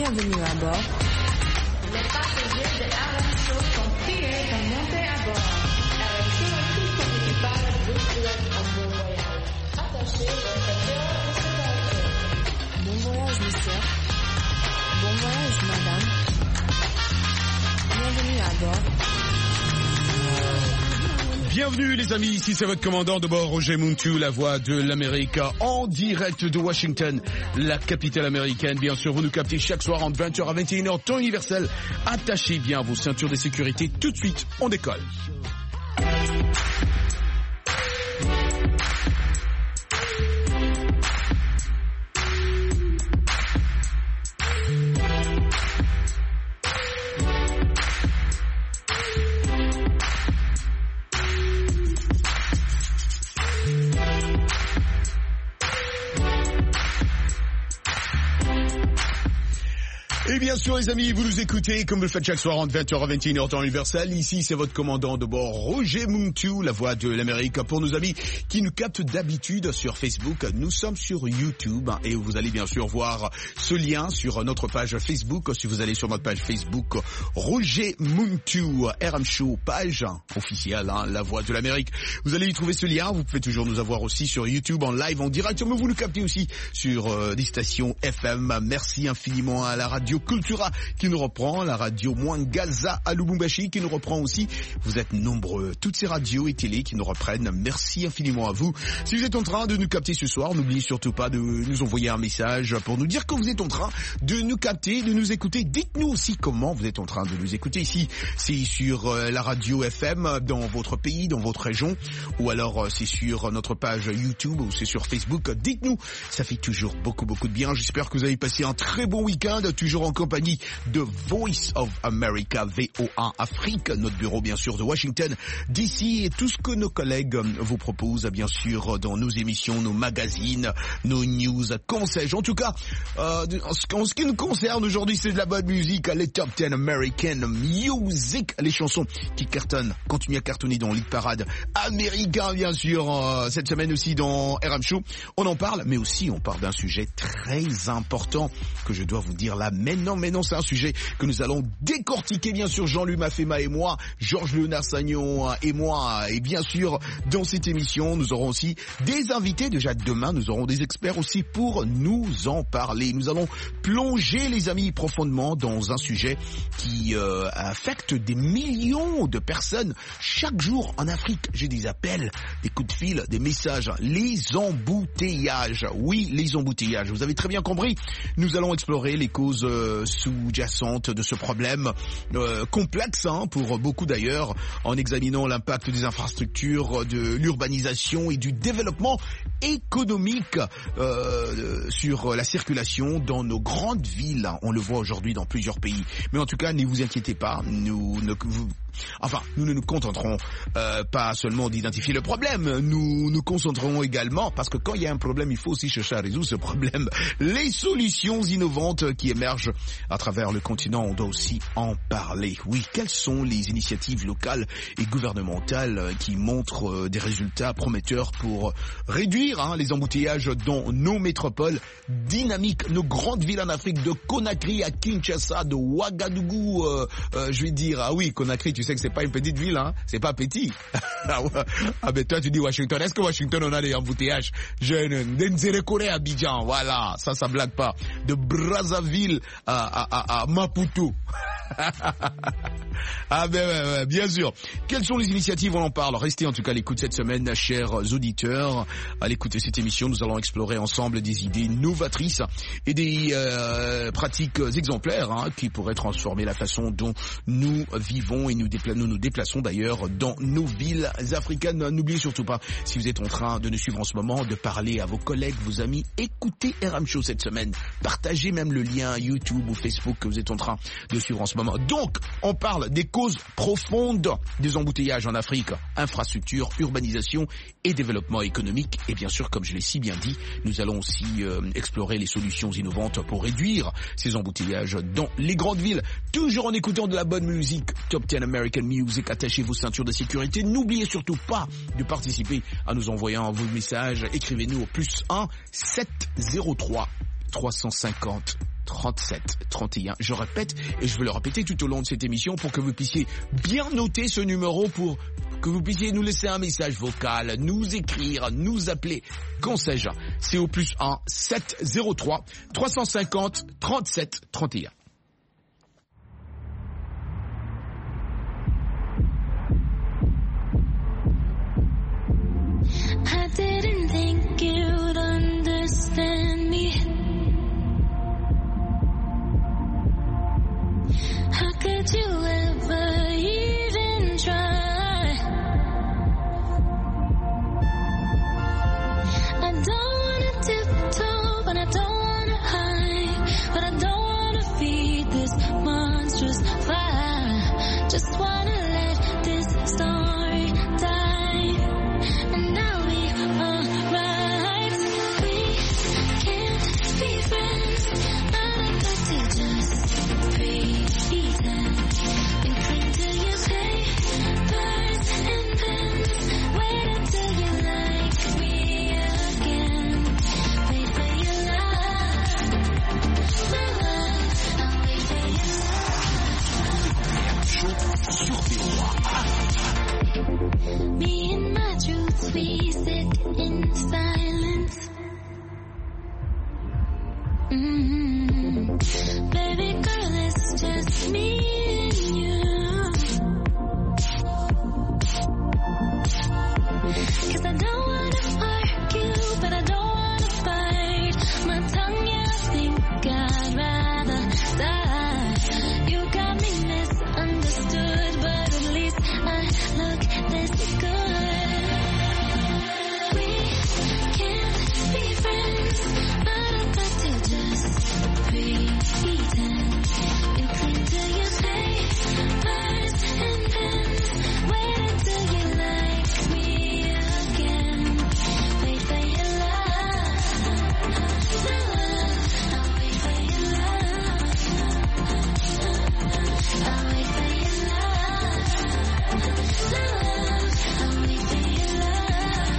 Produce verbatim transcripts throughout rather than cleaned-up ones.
Bienvenue à bord. Les passagers de R M Show sont priés de monter à bord. R M Show et tout son équipage vous souhaitent un bon voyage. Attachez vos ceintures de sécurité. Bon voyage, monsieur. Bon voyage, madame. Bienvenue à bord. Bienvenue les amis, ici c'est votre commandant de bord Roger Muntu, la voix de l'Amérique, en direct de Washington, la capitale américaine. Bien sûr, vous nous captez chaque soir entre vingt heures à vingt et une heures, temps universel. Attachez bien vos ceintures de sécurité, tout de suite, on décolle. Et bien sûr les amis, vous nous écoutez comme vous le faites chaque soir entre vingt heures à vingt et une heures temps universel. Ici c'est votre commandant de bord Roger Muntu, la voix de l'Amérique. Pour nos amis qui nous captent d'habitude sur Facebook, nous sommes sur YouTube et vous allez bien sûr voir ce lien sur notre page Facebook. Si vous allez sur notre page Facebook Roger Muntu, R M Show, page officielle, hein, la voix de l'Amérique, vous allez y trouver ce lien. Vous pouvez toujours nous avoir aussi sur YouTube en live, en direct, mais vous nous captez aussi sur euh, des stations F M. Merci infiniment à la radio Cultura qui nous reprend, la radio Mwangaza à Lubumbashi qui nous reprend aussi. Vous êtes nombreux, toutes ces radios et télé qui nous reprennent. Merci infiniment à vous. Si vous êtes en train de nous capter ce soir, n'oubliez surtout pas de nous envoyer un message pour nous dire que vous êtes en train de nous capter, de nous écouter. Dites-nous aussi comment vous êtes en train de nous écouter. Ici, c'est sur euh, la radio F M dans votre pays, dans votre région, ou alors euh, c'est sur notre page YouTube ou c'est sur Facebook. Dites-nous, ça fait toujours beaucoup beaucoup de bien. J'espère que vous avez passé un très bon week-end, toujours en compagnie de Voice of America, V O A Afrique, notre bureau bien sûr de Washington, d'ici, et tout ce que nos collègues vous proposent bien sûr dans nos émissions, nos magazines, nos news, conseils. En tout cas, euh, en ce qui nous concerne aujourd'hui, c'est de la bonne musique, les Top dix American Music, les chansons qui cartonnent, continuent à cartonner dans l'hit parade américain bien sûr, euh, cette semaine aussi dans R M Show. On en parle, mais aussi on parle d'un sujet très important que je dois vous dire là. Mais non, mais non, c'est un sujet que nous allons décortiquer, bien sûr, Jean-Louis Mafema et moi, Georges Léonard Sagnon et moi, et bien sûr, dans cette émission, nous aurons aussi des invités. Déjà demain, nous aurons des experts aussi pour nous en parler. Nous allons plonger, les amis, profondément dans un sujet qui euh, affecte des millions de personnes chaque jour en Afrique. J'ai des appels, des coups de fil, des messages, les embouteillages. Oui, les embouteillages. Vous avez très bien compris. Nous allons explorer les causes euh, sous-jacentes de ce problème euh, complexe hein, pour beaucoup d'ailleurs, en examinant l'impact des infrastructures, de l'urbanisation et du développement économique euh, sur la circulation dans nos grandes villes. On le voit aujourd'hui dans plusieurs pays. Mais en tout cas, ne vous inquiétez pas, nous ne vous Enfin, nous ne nous contenterons euh, pas seulement d'identifier le problème, nous nous concentrerons également, parce que quand il y a un problème, il faut aussi chercher à résoudre ce problème. Les solutions innovantes qui émergent à travers le continent, on doit aussi en parler. Oui, quelles sont les initiatives locales et gouvernementales qui montrent des résultats prometteurs pour réduire hein, les embouteillages dans nos métropoles dynamiques, nos grandes villes en Afrique, de Conakry à Kinshasa, de Ouagadougou, euh, euh, je vais dire, ah oui, Conakry, tu sais que c'est pas une petite ville, hein, c'est pas petit. Ah ben toi tu dis Washington, est-ce que Washington on a des embouteillages? Je ne sais à Abidjan, voilà, ça ça blague pas. De Brazzaville à, à, à, à Maputo. Ah ben ouais, ouais, bien sûr. Quelles sont les initiatives? On en parle. Restez en tout cas à l'écoute cette semaine, chers auditeurs. À l'écoute de cette émission, nous allons explorer ensemble des idées novatrices et des euh, pratiques exemplaires hein, qui pourraient transformer la façon dont nous vivons et nous, dépla- nous nous déplaçons d'ailleurs dans nos villes africaines. N'oubliez surtout pas, si vous êtes en train de nous suivre en ce moment, de parler à vos collègues, vos amis. Écoutez R M Show cette semaine. Partagez même le lien YouTube ou Facebook que vous êtes en train de suivre en ce moment. Donc, on parle des causes profondes des embouteillages en Afrique. Infrastructure, urbanisation et développement économique. Et bien sûr, comme je l'ai si bien dit, nous allons aussi euh, explorer les solutions innovantes pour réduire ces embouteillages dans les grandes villes. Toujours en écoutant de la bonne musique. Top dix American Music. Attachez vos ceintures de sécurité. N'oubliez surtout pas de participer en nous envoyant vos messages. Écrivez-nous au plus un sept zéro trois trois cent cinquante trente-sept trente et un. Je répète, et je vais le répéter tout au long de cette émission pour que vous puissiez bien noter ce numéro, pour que vous puissiez nous laisser un message vocal, nous écrire, nous appeler, qu'en sais-je. C'est au plus un sept zéro trois trois cent cinquante trente-sept trente et un. I didn't think you'd understand me. How could you ever even try? I don't wanna tiptoe, but I don't wanna hide. But I don't wanna feed this monstrous fire. Just wanna let this story die. And now we are right. We can't be friends. I'd like to just pretend. You cling to your papers and pens. Wait until you like me again. Wait for your love. My love. I'll wait for your love. Me and my truths, we sit in silence. Mm-hmm. Baby girl, it's just me and you. 'Cause I don't wanna argue, but I don't wanna fight. My tongue, yeah, I think I'd rather die. You got me misunderstood, but at least I look this good. We can't be friends, but I'd like to just pretend. You cling to your papers and pens. Wait until you like me again. Wait for your love. My love. I'll wait for your love. I'll wait for your love. My love. I'll wait for your love.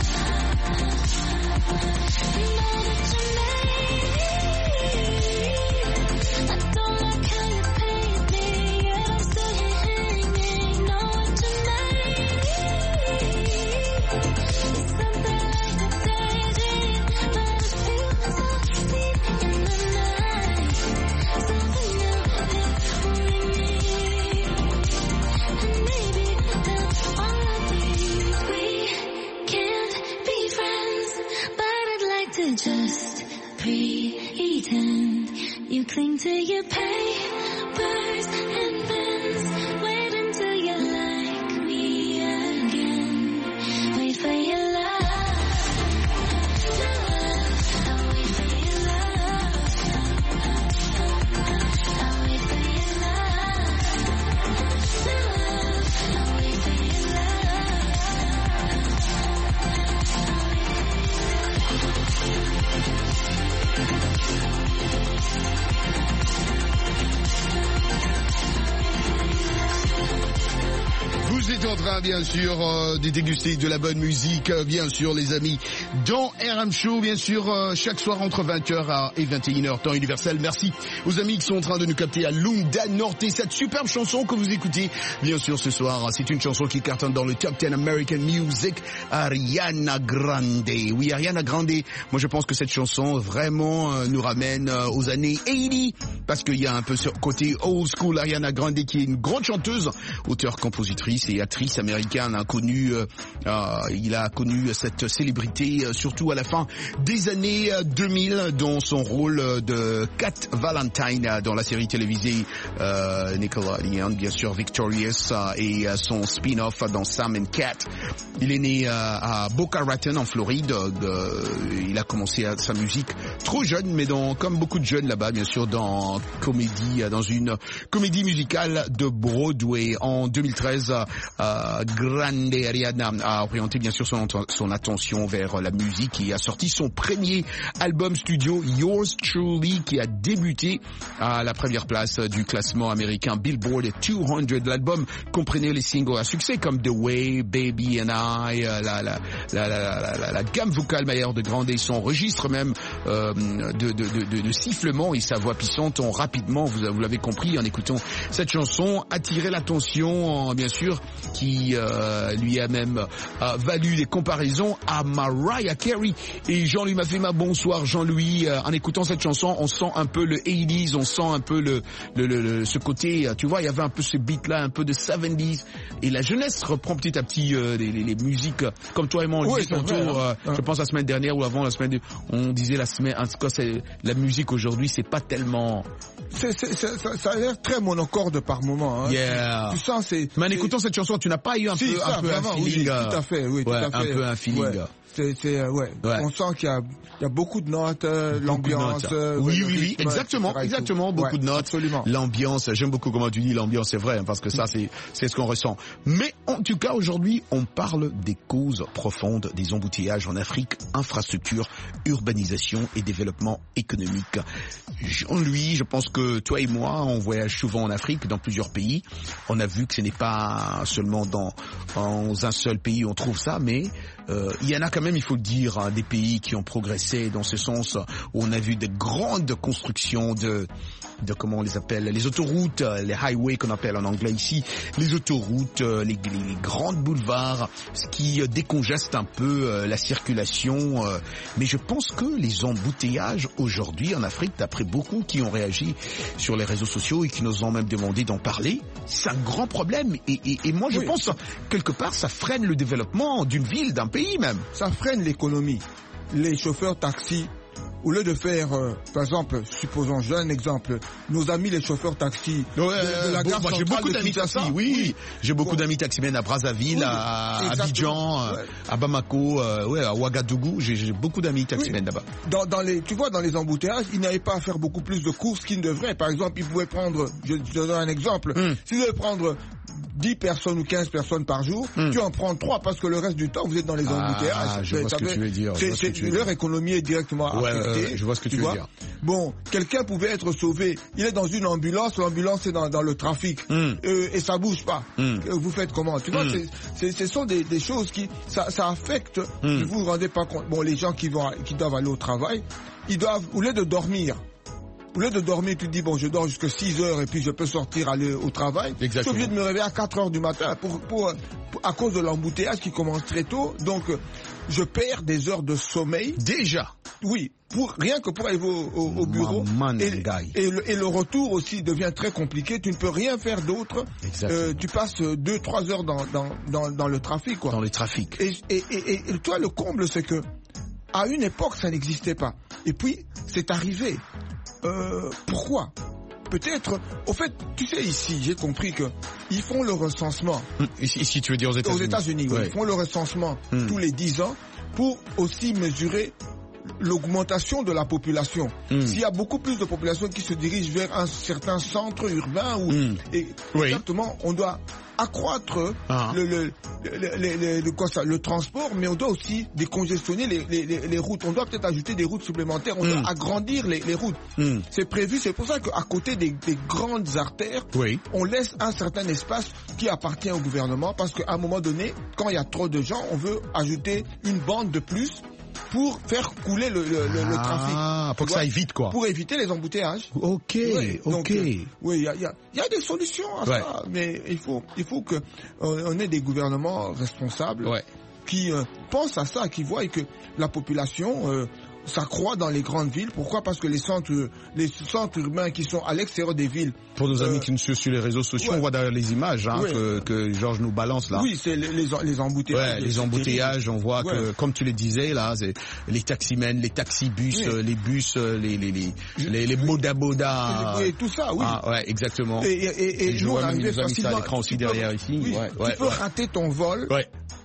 Know that you made me. I don't like how you paint me. Yet I'm still here hanging. Know what you made me. It's something like a daydream, but I feel so deep in the night. Something new is only me. And maybe that's all I need. We can't be friends, but I'd like to just pretend. You cling to your papers and pens. Wait until you like me again. Wait for your love. Love. I'll wait for your love. I'll wait for your love. Love. I'll wait for your Vous êtes en train, bien sûr, euh, de déguster de la bonne musique, euh, bien sûr, les amis, dans R M Show, bien sûr, euh, chaque soir entre vingt heures et vingt et une heures, temps universel. Merci aux amis qui sont en train de nous capter à Lunda Norte. Et cette superbe chanson que vous écoutez, bien sûr, ce soir, c'est une chanson qui cartonne dans le Top dix American Music, Ariana Grande. Oui, Ariana Grande, moi je pense que cette chanson vraiment euh, nous ramène euh, aux années quatre-vingt, parce qu'il y a un peu ce côté old school. Ariana Grande qui est une grande chanteuse, auteure, compositrice et actrice américaine, hein, connue, euh, euh, il a connu cette célébrité euh, surtout à la fin des années euh, deux mille dans son rôle de Cat Valentine euh, dans la série télévisée euh, Nickelodeon, bien sûr Victorious, euh, et euh, son spin-off dans Sam and Cat. Il est né euh, à Boca Raton en Floride. Euh, il a commencé à, sa musique trop jeune, mais dans, comme beaucoup de jeunes là-bas, bien sûr, dans comédie, dans une comédie musicale de Broadway. En deux mille treize, euh, Grande Ariana a orienté bien sûr son, son attention vers la musique et a sorti son premier album studio, Yours Truly, qui a débuté à la première place du classement américain Billboard deux cents. L'album comprenait les singles à succès comme The Way, Baby and I, la, la, la, la, la, la, la gamme vocale meilleure de Grande et son registre même euh, de, de, de, de sifflement et sa voix puissante ont rapidement, vous, vous l'avez compris en écoutant cette chanson, attiré l'attention, bien sûr, qui euh, lui a même euh, valu des comparaisons à Mariah Carey. Et Jean-Louis Mafema, bonsoir Jean-Louis. Euh, en écoutant cette chanson, on sent un peu le eighties, on sent un peu le, le, le, le ce côté, tu vois, il y avait un peu ce beat-là, un peu de soixante-dix. Et la jeunesse reprend petit à petit euh, les, les, les musiques, comme toi et moi, on oui, disait tantôt, euh, hein. Je pense la semaine dernière ou avant la semaine, de, on disait la semaine, en tout cas, c'est, la musique aujourd'hui, c'est pas tellement... C'est, c'est, c'est, ça, ça a l'air très monocorde par moment. Hein. Yeah. Tu sens, c'est... Mais en c'est... écoutant cette chanson, tu n'as pas eu un si, peu, ça, un peu vraiment, un feeling... Oui, tout à fait, oui, tout ouais, à fait. un peu un feeling... Ouais. C'est, c'est, euh, ouais. ouais. On sent qu'il y a, il y a beaucoup de notes, euh, beaucoup l'ambiance. De notes. Euh, oui, ouais, oui, oui, rythme, exactement, exactement, beaucoup ouais, de notes. Absolument. L'ambiance, j'aime beaucoup comment tu dis l'ambiance, c'est vrai, hein, parce que ça, c'est, c'est ce qu'on ressent. Mais en tout cas, aujourd'hui, on parle des causes profondes des embouteillages en Afrique, infrastructure, urbanisation et développement économique. Jean-Louis, je pense que toi et moi, on voyage souvent en Afrique, dans plusieurs pays. On a vu que ce n'est pas seulement dans, dans un seul pays où on trouve ça, mais euh, il y en a quand même, il faut le dire, hein, des pays qui ont progressé dans ce sens, où on a vu de grandes constructions de, de comment on les appelle, les autoroutes, les highways qu'on appelle en anglais ici, les autoroutes, les, les, les grands boulevards, ce qui décongeste un peu la circulation. Mais je pense que les embouteillages aujourd'hui en Afrique, d'après beaucoup qui ont réagi sur les réseaux sociaux et qui nous ont même demandé d'en parler, c'est un grand problème. Et, et, et moi, je oui. pense, quelque part, ça freine le développement d'une ville, d'un pays même. Ça freine l'économie. Les chauffeurs taxis, au lieu de faire, euh, par exemple, supposons, j'ai un exemple, nos amis les chauffeurs taxis ouais, de, de la bon, gare moi, centrale j'ai beaucoup de d'amis taxis, Kinshasa. oui, oui. J'ai beaucoup bon. d'amis taximens à Brazzaville, oui, à Abidjan, ouais. à Bamako, euh, ouais, à Ouagadougou, j'ai, j'ai beaucoup d'amis taximens oui. là-bas. Dans, dans les, tu vois, dans les embouteillages, ils n'avaient pas à faire beaucoup plus de courses qu'ils ne devraient. Par exemple, ils pouvaient prendre, je, je donne un exemple, mm. s'ils devaient prendre dix personnes ou quinze personnes par jour, mm. tu en prends trois parce que le reste du temps, vous êtes dans les ah, embouteillages. Je vois ce que tu veux dire. C'est, c'est, leur dire. économie est directement ouais, affectée. Euh, je vois ce que tu, tu veux dire. Bon, quelqu'un pouvait être sauvé. Il est dans une ambulance, l'ambulance est dans, dans le trafic mm. euh, et ça bouge pas. Mm. Vous faites comment? Tu vois, mm. c'est, c'est, ce sont des, des choses qui, ça, ça affecte. Mm. Vous vous rendez pas compte. Bon, les gens qui vont, qui doivent aller au travail, ils doivent, au lieu de dormir. Au lieu de dormir, tu te dis, bon, je dors jusqu'à six heures et puis je peux sortir aller au travail. Exactement. Je suis obligé de me réveiller à quatre heures du matin pour, pour, pour, à cause de l'embouteillage qui commence très tôt. Donc, je perds des heures de sommeil. Déjà? Oui. Pour, rien que pour aller au, au, au bureau. Man, et, et, le, et le retour aussi devient très compliqué. Tu ne peux rien faire d'autre. Euh, tu passes deux, trois heures dans, dans, dans, dans le trafic, quoi. Dans le trafic. Et, et, et, et toi, le comble, c'est que, à une époque, ça n'existait pas. Et puis, c'est arrivé. Euh, pourquoi? Peut-être, au fait, tu sais, ici, j'ai compris que ils font le recensement. Ici, ici tu veux dire aux États-Unis? Aux États-Unis, oui. Ouais. Ils font le recensement mmh. tous les dix ans pour aussi mesurer l'augmentation de la population. Mmh. S'il y a beaucoup plus de population qui se dirige vers un certain centre urbain où, mmh. et, oui. exactement, on doit accroître ah. le, le, le, le, le, le, quoi ça, le transport, mais on doit aussi décongestionner les, les, les, les routes. On doit peut-être ajouter des routes supplémentaires. On mmh. doit agrandir les, les routes. Mmh. C'est prévu. C'est pour ça qu'à côté des, des grandes artères, oui. on laisse un certain espace qui appartient au gouvernement, parce qu'à un moment donné, quand il y a trop de gens, on veut ajouter une bande de plus pour faire couler le, le, le, le trafic. Ah, pour que ça aille vite, quoi. Pour éviter les embouteillages. Ok, oui, ok. Donc, euh, oui, il y a, y, a, y a des solutions à ouais. ça, mais il faut, il faut que on, on ait des gouvernements responsables ouais. qui euh, pensent à ça, qui voient que la population euh, s'accroît dans les grandes villes. Pourquoi? Parce que les centres, les centres urbains qui sont à l'extérieur des villes. Pour nos amis euh, qui nous suivent sur les réseaux sociaux, ouais. on voit d'ailleurs les images hein, ouais. que, que Georges nous balance là. Oui, c'est les, les, les embouteillages. Ouais, les embouteillages, on voit ouais. que, comme tu le disais là, c'est les taximens, les taxibus, oui. euh, les bus, euh, les les les les, les boda boda. Oui, tout ça, oui. Ah, ouais, exactement. Et, et, et, et je nous, vois on même les amis ça à l'écran aussi peux, derrière ici. Oui, ouais, tu ouais, peux ouais. rater ton vol. Ouais.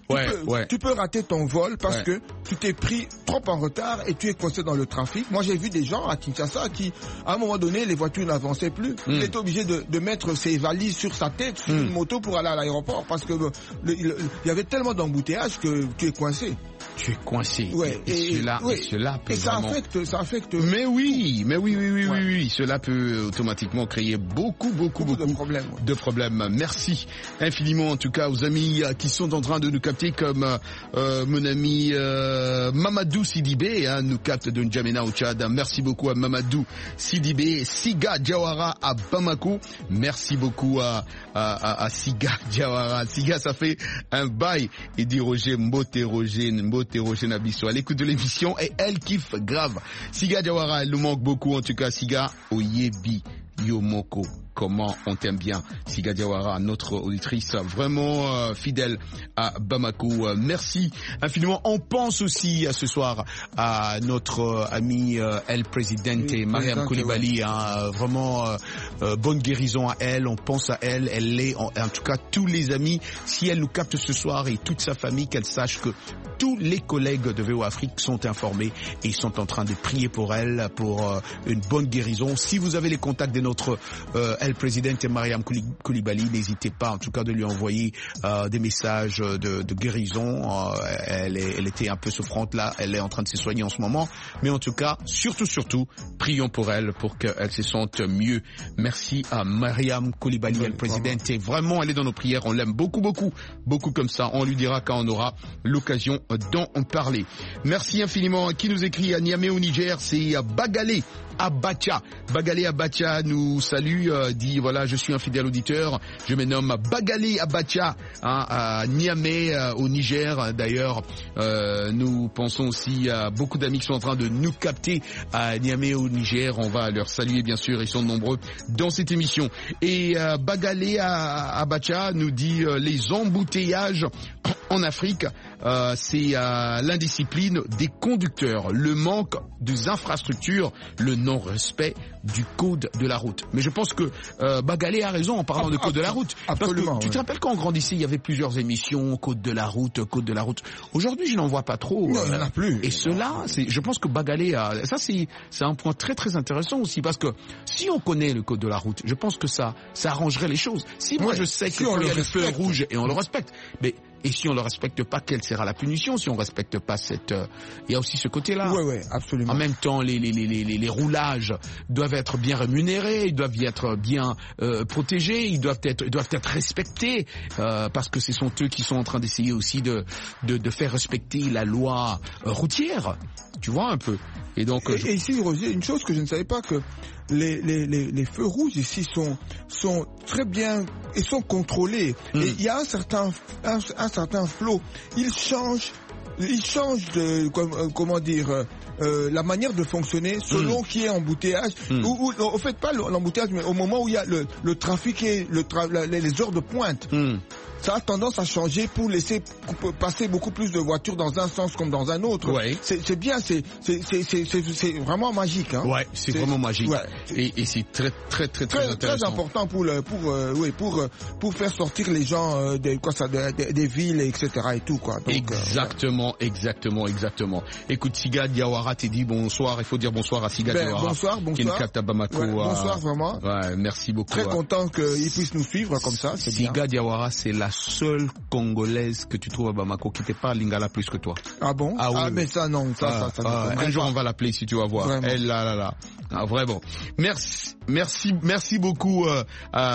Ouais, tu, peux, ouais. tu peux rater ton vol parce Ouais. que tu t'es pris trop en retard et tu es coincé dans le trafic. Moi, j'ai vu des gens à Kinshasa qui, à un moment donné, les voitures n'avançaient plus. Mm. Il était obligé de, de mettre ses valises sur sa tête, sur Mm. une moto pour aller à l'aéroport parce que le- le- le- il y avait tellement d'embouteillages que tu es coincé. Tu es coincé. Ouais, et, et cela, ouais. et cela peut Et ça vraiment... affecte, ça affecte Mais oui, mais oui, oui, oui, Ouais. oui, oui, cela peut automatiquement créer beaucoup, beaucoup, beaucoup beaucoup de problèmes. ouais. de problèmes. Merci infiniment en tout cas aux amis euh, qui sont en train de nous capter comme euh, euh, mon ami euh, Mamadou Sidibé, hein, nous capte de N'Djamena au Tchad. Merci beaucoup à Mamadou Sidibé, Siga Diawara à Bamako. Merci beaucoup à, à, à, à Siga Diawara. Siga, ça fait un bail. Et dit Roger Mbote Roger, Mbote Roger Nabiso. À l'écoute de l'émission et elle kiffe grave. Siga Diawara, elle nous manque beaucoup en tout cas. Siga Oyebi Yomoko. Comment on t'aime bien, Siga Diawara, notre auditrice vraiment euh, fidèle à Bamako. Euh, merci infiniment. On pense aussi euh, ce soir à notre euh, ami euh, El Presidente, Oui, Mariam Presidente, Koulibaly. Hein, euh, vraiment euh, euh, bonne guérison à elle. On pense à elle. Elle est en, en tout cas tous les amis. Si elle nous capte ce soir et toute sa famille, qu'elle sache que tous les collègues de V O Afrique sont informés et sont en train de prier pour elle, pour euh, une bonne guérison. Si vous avez les contacts de notre euh, El Presidente Mariam Koulibaly, n'hésitez pas en tout cas de lui envoyer euh, des messages de, de guérison. Euh, elle, est, elle était un peu souffrante là, elle est en train de se soigner en ce moment. Mais en tout cas, surtout, surtout, prions pour elle, pour qu'elle se sente mieux. Merci à Mariam Koulibaly, Oui, El Presidente. Vraiment, elle est dans nos prières. On l'aime beaucoup, beaucoup, beaucoup comme ça. On lui dira quand on aura l'occasion d'en parler. Merci infiniment. Qui nous écrit à Niamey au Niger, c'est Bagalé Abacha. Bagalé Abacha nous salue, euh, dit voilà, je suis un fidèle auditeur, je me nomme Bagalé Abacha, hein, à Niamey euh, au Niger. D'ailleurs, euh, nous pensons aussi à beaucoup d'amis qui sont en train de nous capter à Niamey au Niger. On va leur saluer bien sûr, ils sont nombreux dans cette émission. Et euh, Bagalé Abacha nous dit euh, les embouteillages en Afrique, euh, c'est euh, l'indiscipline des conducteurs, le manque des infrastructures, le non-respect du code de la route. Mais je pense que euh, Bagalé a raison en parlant de code de la route. Absolument. Parce que tu te ouais. rappelles quand on grandissait, il y avait plusieurs émissions, code de la route, code de la route. Aujourd'hui, je n'en vois pas trop. Non, il n'y en a plus. Et cela, c'est, je pense que Bagalé a, ça c'est, c'est un point très très intéressant aussi parce que si on connaît le code de la route, je pense que ça, ça arrangerait les choses. Si moi Ouais, je sais si que on quand il y a le le feu respecte. rouge et on le respecte, mais et si on le respecte pas, quelle sera la punition si on respecte pas cette, euh, il y a aussi ce côté-là. Ouais, ouais, absolument. En même temps, les, les, les, les, les roulages doivent être bien rémunérés, ils doivent être bien euh, protégés, ils doivent être, ils doivent être respectés, euh, parce que ce sont eux qui sont en train d'essayer aussi de, de, de faire respecter la loi euh, routière. Tu vois un peu. Et donc, Et, je- et ici, Roger, une chose que je ne savais pas, que les, les, les, les feux rouges ici sont, sont très bien, ils sont contrôlés. Mm. Et il y a un certain, un, un certain flot. Ils changent, ils changent de, comme- euh, comment dire, euh, euh, la manière de fonctionner selon qui est embouteillage. Mm. Ou, ou, au fait, pas le- l'embouteillage, mais au moment où il y a le, le trafic et le tra- la- les les heures de pointe. Hmm. Ça a tendance à changer pour laisser pour passer beaucoup plus de voitures dans un sens comme dans un autre. Ouais. C'est c'est bien, c'est c'est c'est c'est c'est- c'est vraiment magique. Hein. Ouais, c'est C'est- vraiment magique. ouais. Et, et c'est très, très, très, très, Très, intéressant. très important pour le pour euh, oui pour euh, pour faire sortir les gens euh, des quoi ça des, des- des villes et etc et tout quoi. Donc, euh, Exactement, exactement, exactement. Écoute, Siga Diawara t'es dit bonsoir, il faut dire bonsoir à Siga Ben, Diawara. bonsoir, Qui est bonsoir. une capte à Bamako. ouais, à- bonsoir vraiment. Ouais, merci beaucoup. Très à- content qu'ils puissent nous suivre comme ça, c'est bien. Siga Diawara, c'est la seule Congolaise que tu trouves à Bamako qui t'est pas Lingala plus que toi. Ah bon? Ah oui, oui. mais ça non, ça Ah, ça ça. ah, ne un comprend jour pas. on va l'appeler si tu vas voir. Vraiment. Elle là là là. Ah, vraiment. Merci, merci, merci beaucoup euh,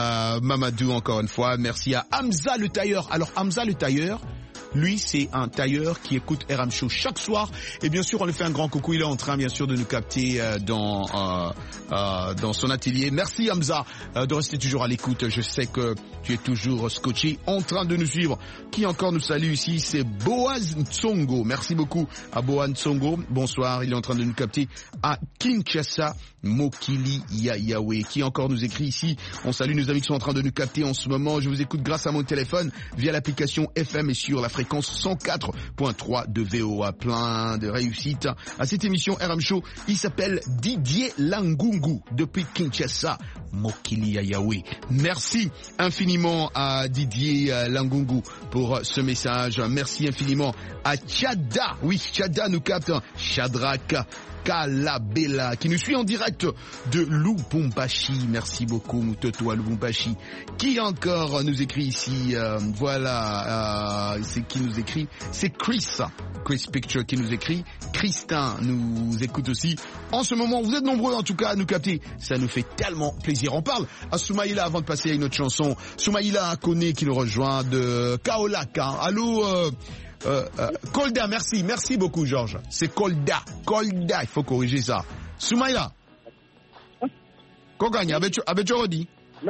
à Mamadou encore une fois. Merci à Hamza le tailleur. Alors Hamza le tailleur, lui c'est un tailleur qui écoute R M Show chaque soir. Et bien sûr on lui fait un grand coucou. Il est en train bien sûr de nous capter euh, dans euh, euh, dans son atelier. Merci Hamza euh, de rester toujours à l'écoute. Je sais que tu es toujours scotché en train de nous suivre. Qui encore nous salue ici, c'est Boaz Ntsongo. Merci beaucoup à Boaz Ntsongo. Bonsoir, il est en train de nous capter à Kinshasa. Mokili Yayawe. Qui encore nous écrit ici. On salue nos amis qui sont en train de nous capter en ce moment. Je vous écoute grâce à mon téléphone via l'application F M et sur la fréquence fréquence cent quatre point trois de V O A. Plein de réussite à cette émission R M Show. Il s'appelle Didier Langungu depuis Kinshasa, Mokili ya Yahweh. Merci infiniment à Didier Langungu pour ce message. Merci infiniment à Tchada. Oui, Tchada nous capte. Shadrach Kalabela qui nous suit en direct de Lubumbashi. Merci beaucoup Moutoto à Lubumbashi. Qui encore nous écrit ici? euh, Voilà, euh, c'est qui nous écrit? C'est Chris. Chris Picture qui nous écrit. Christin nous écoute aussi. En ce moment, vous êtes nombreux en tout cas à nous capter. Ça nous fait tellement plaisir. On parle à Soumaïla avant de passer à une autre chanson. Soumaïla Kone qui nous rejoint de Kaolaka. Allô euh, Euh, euh, Kolda, merci, merci beaucoup Georges. C'est Kolda, Kolda, il faut corriger ça. Soumaïla. Koganya, avec tu redit.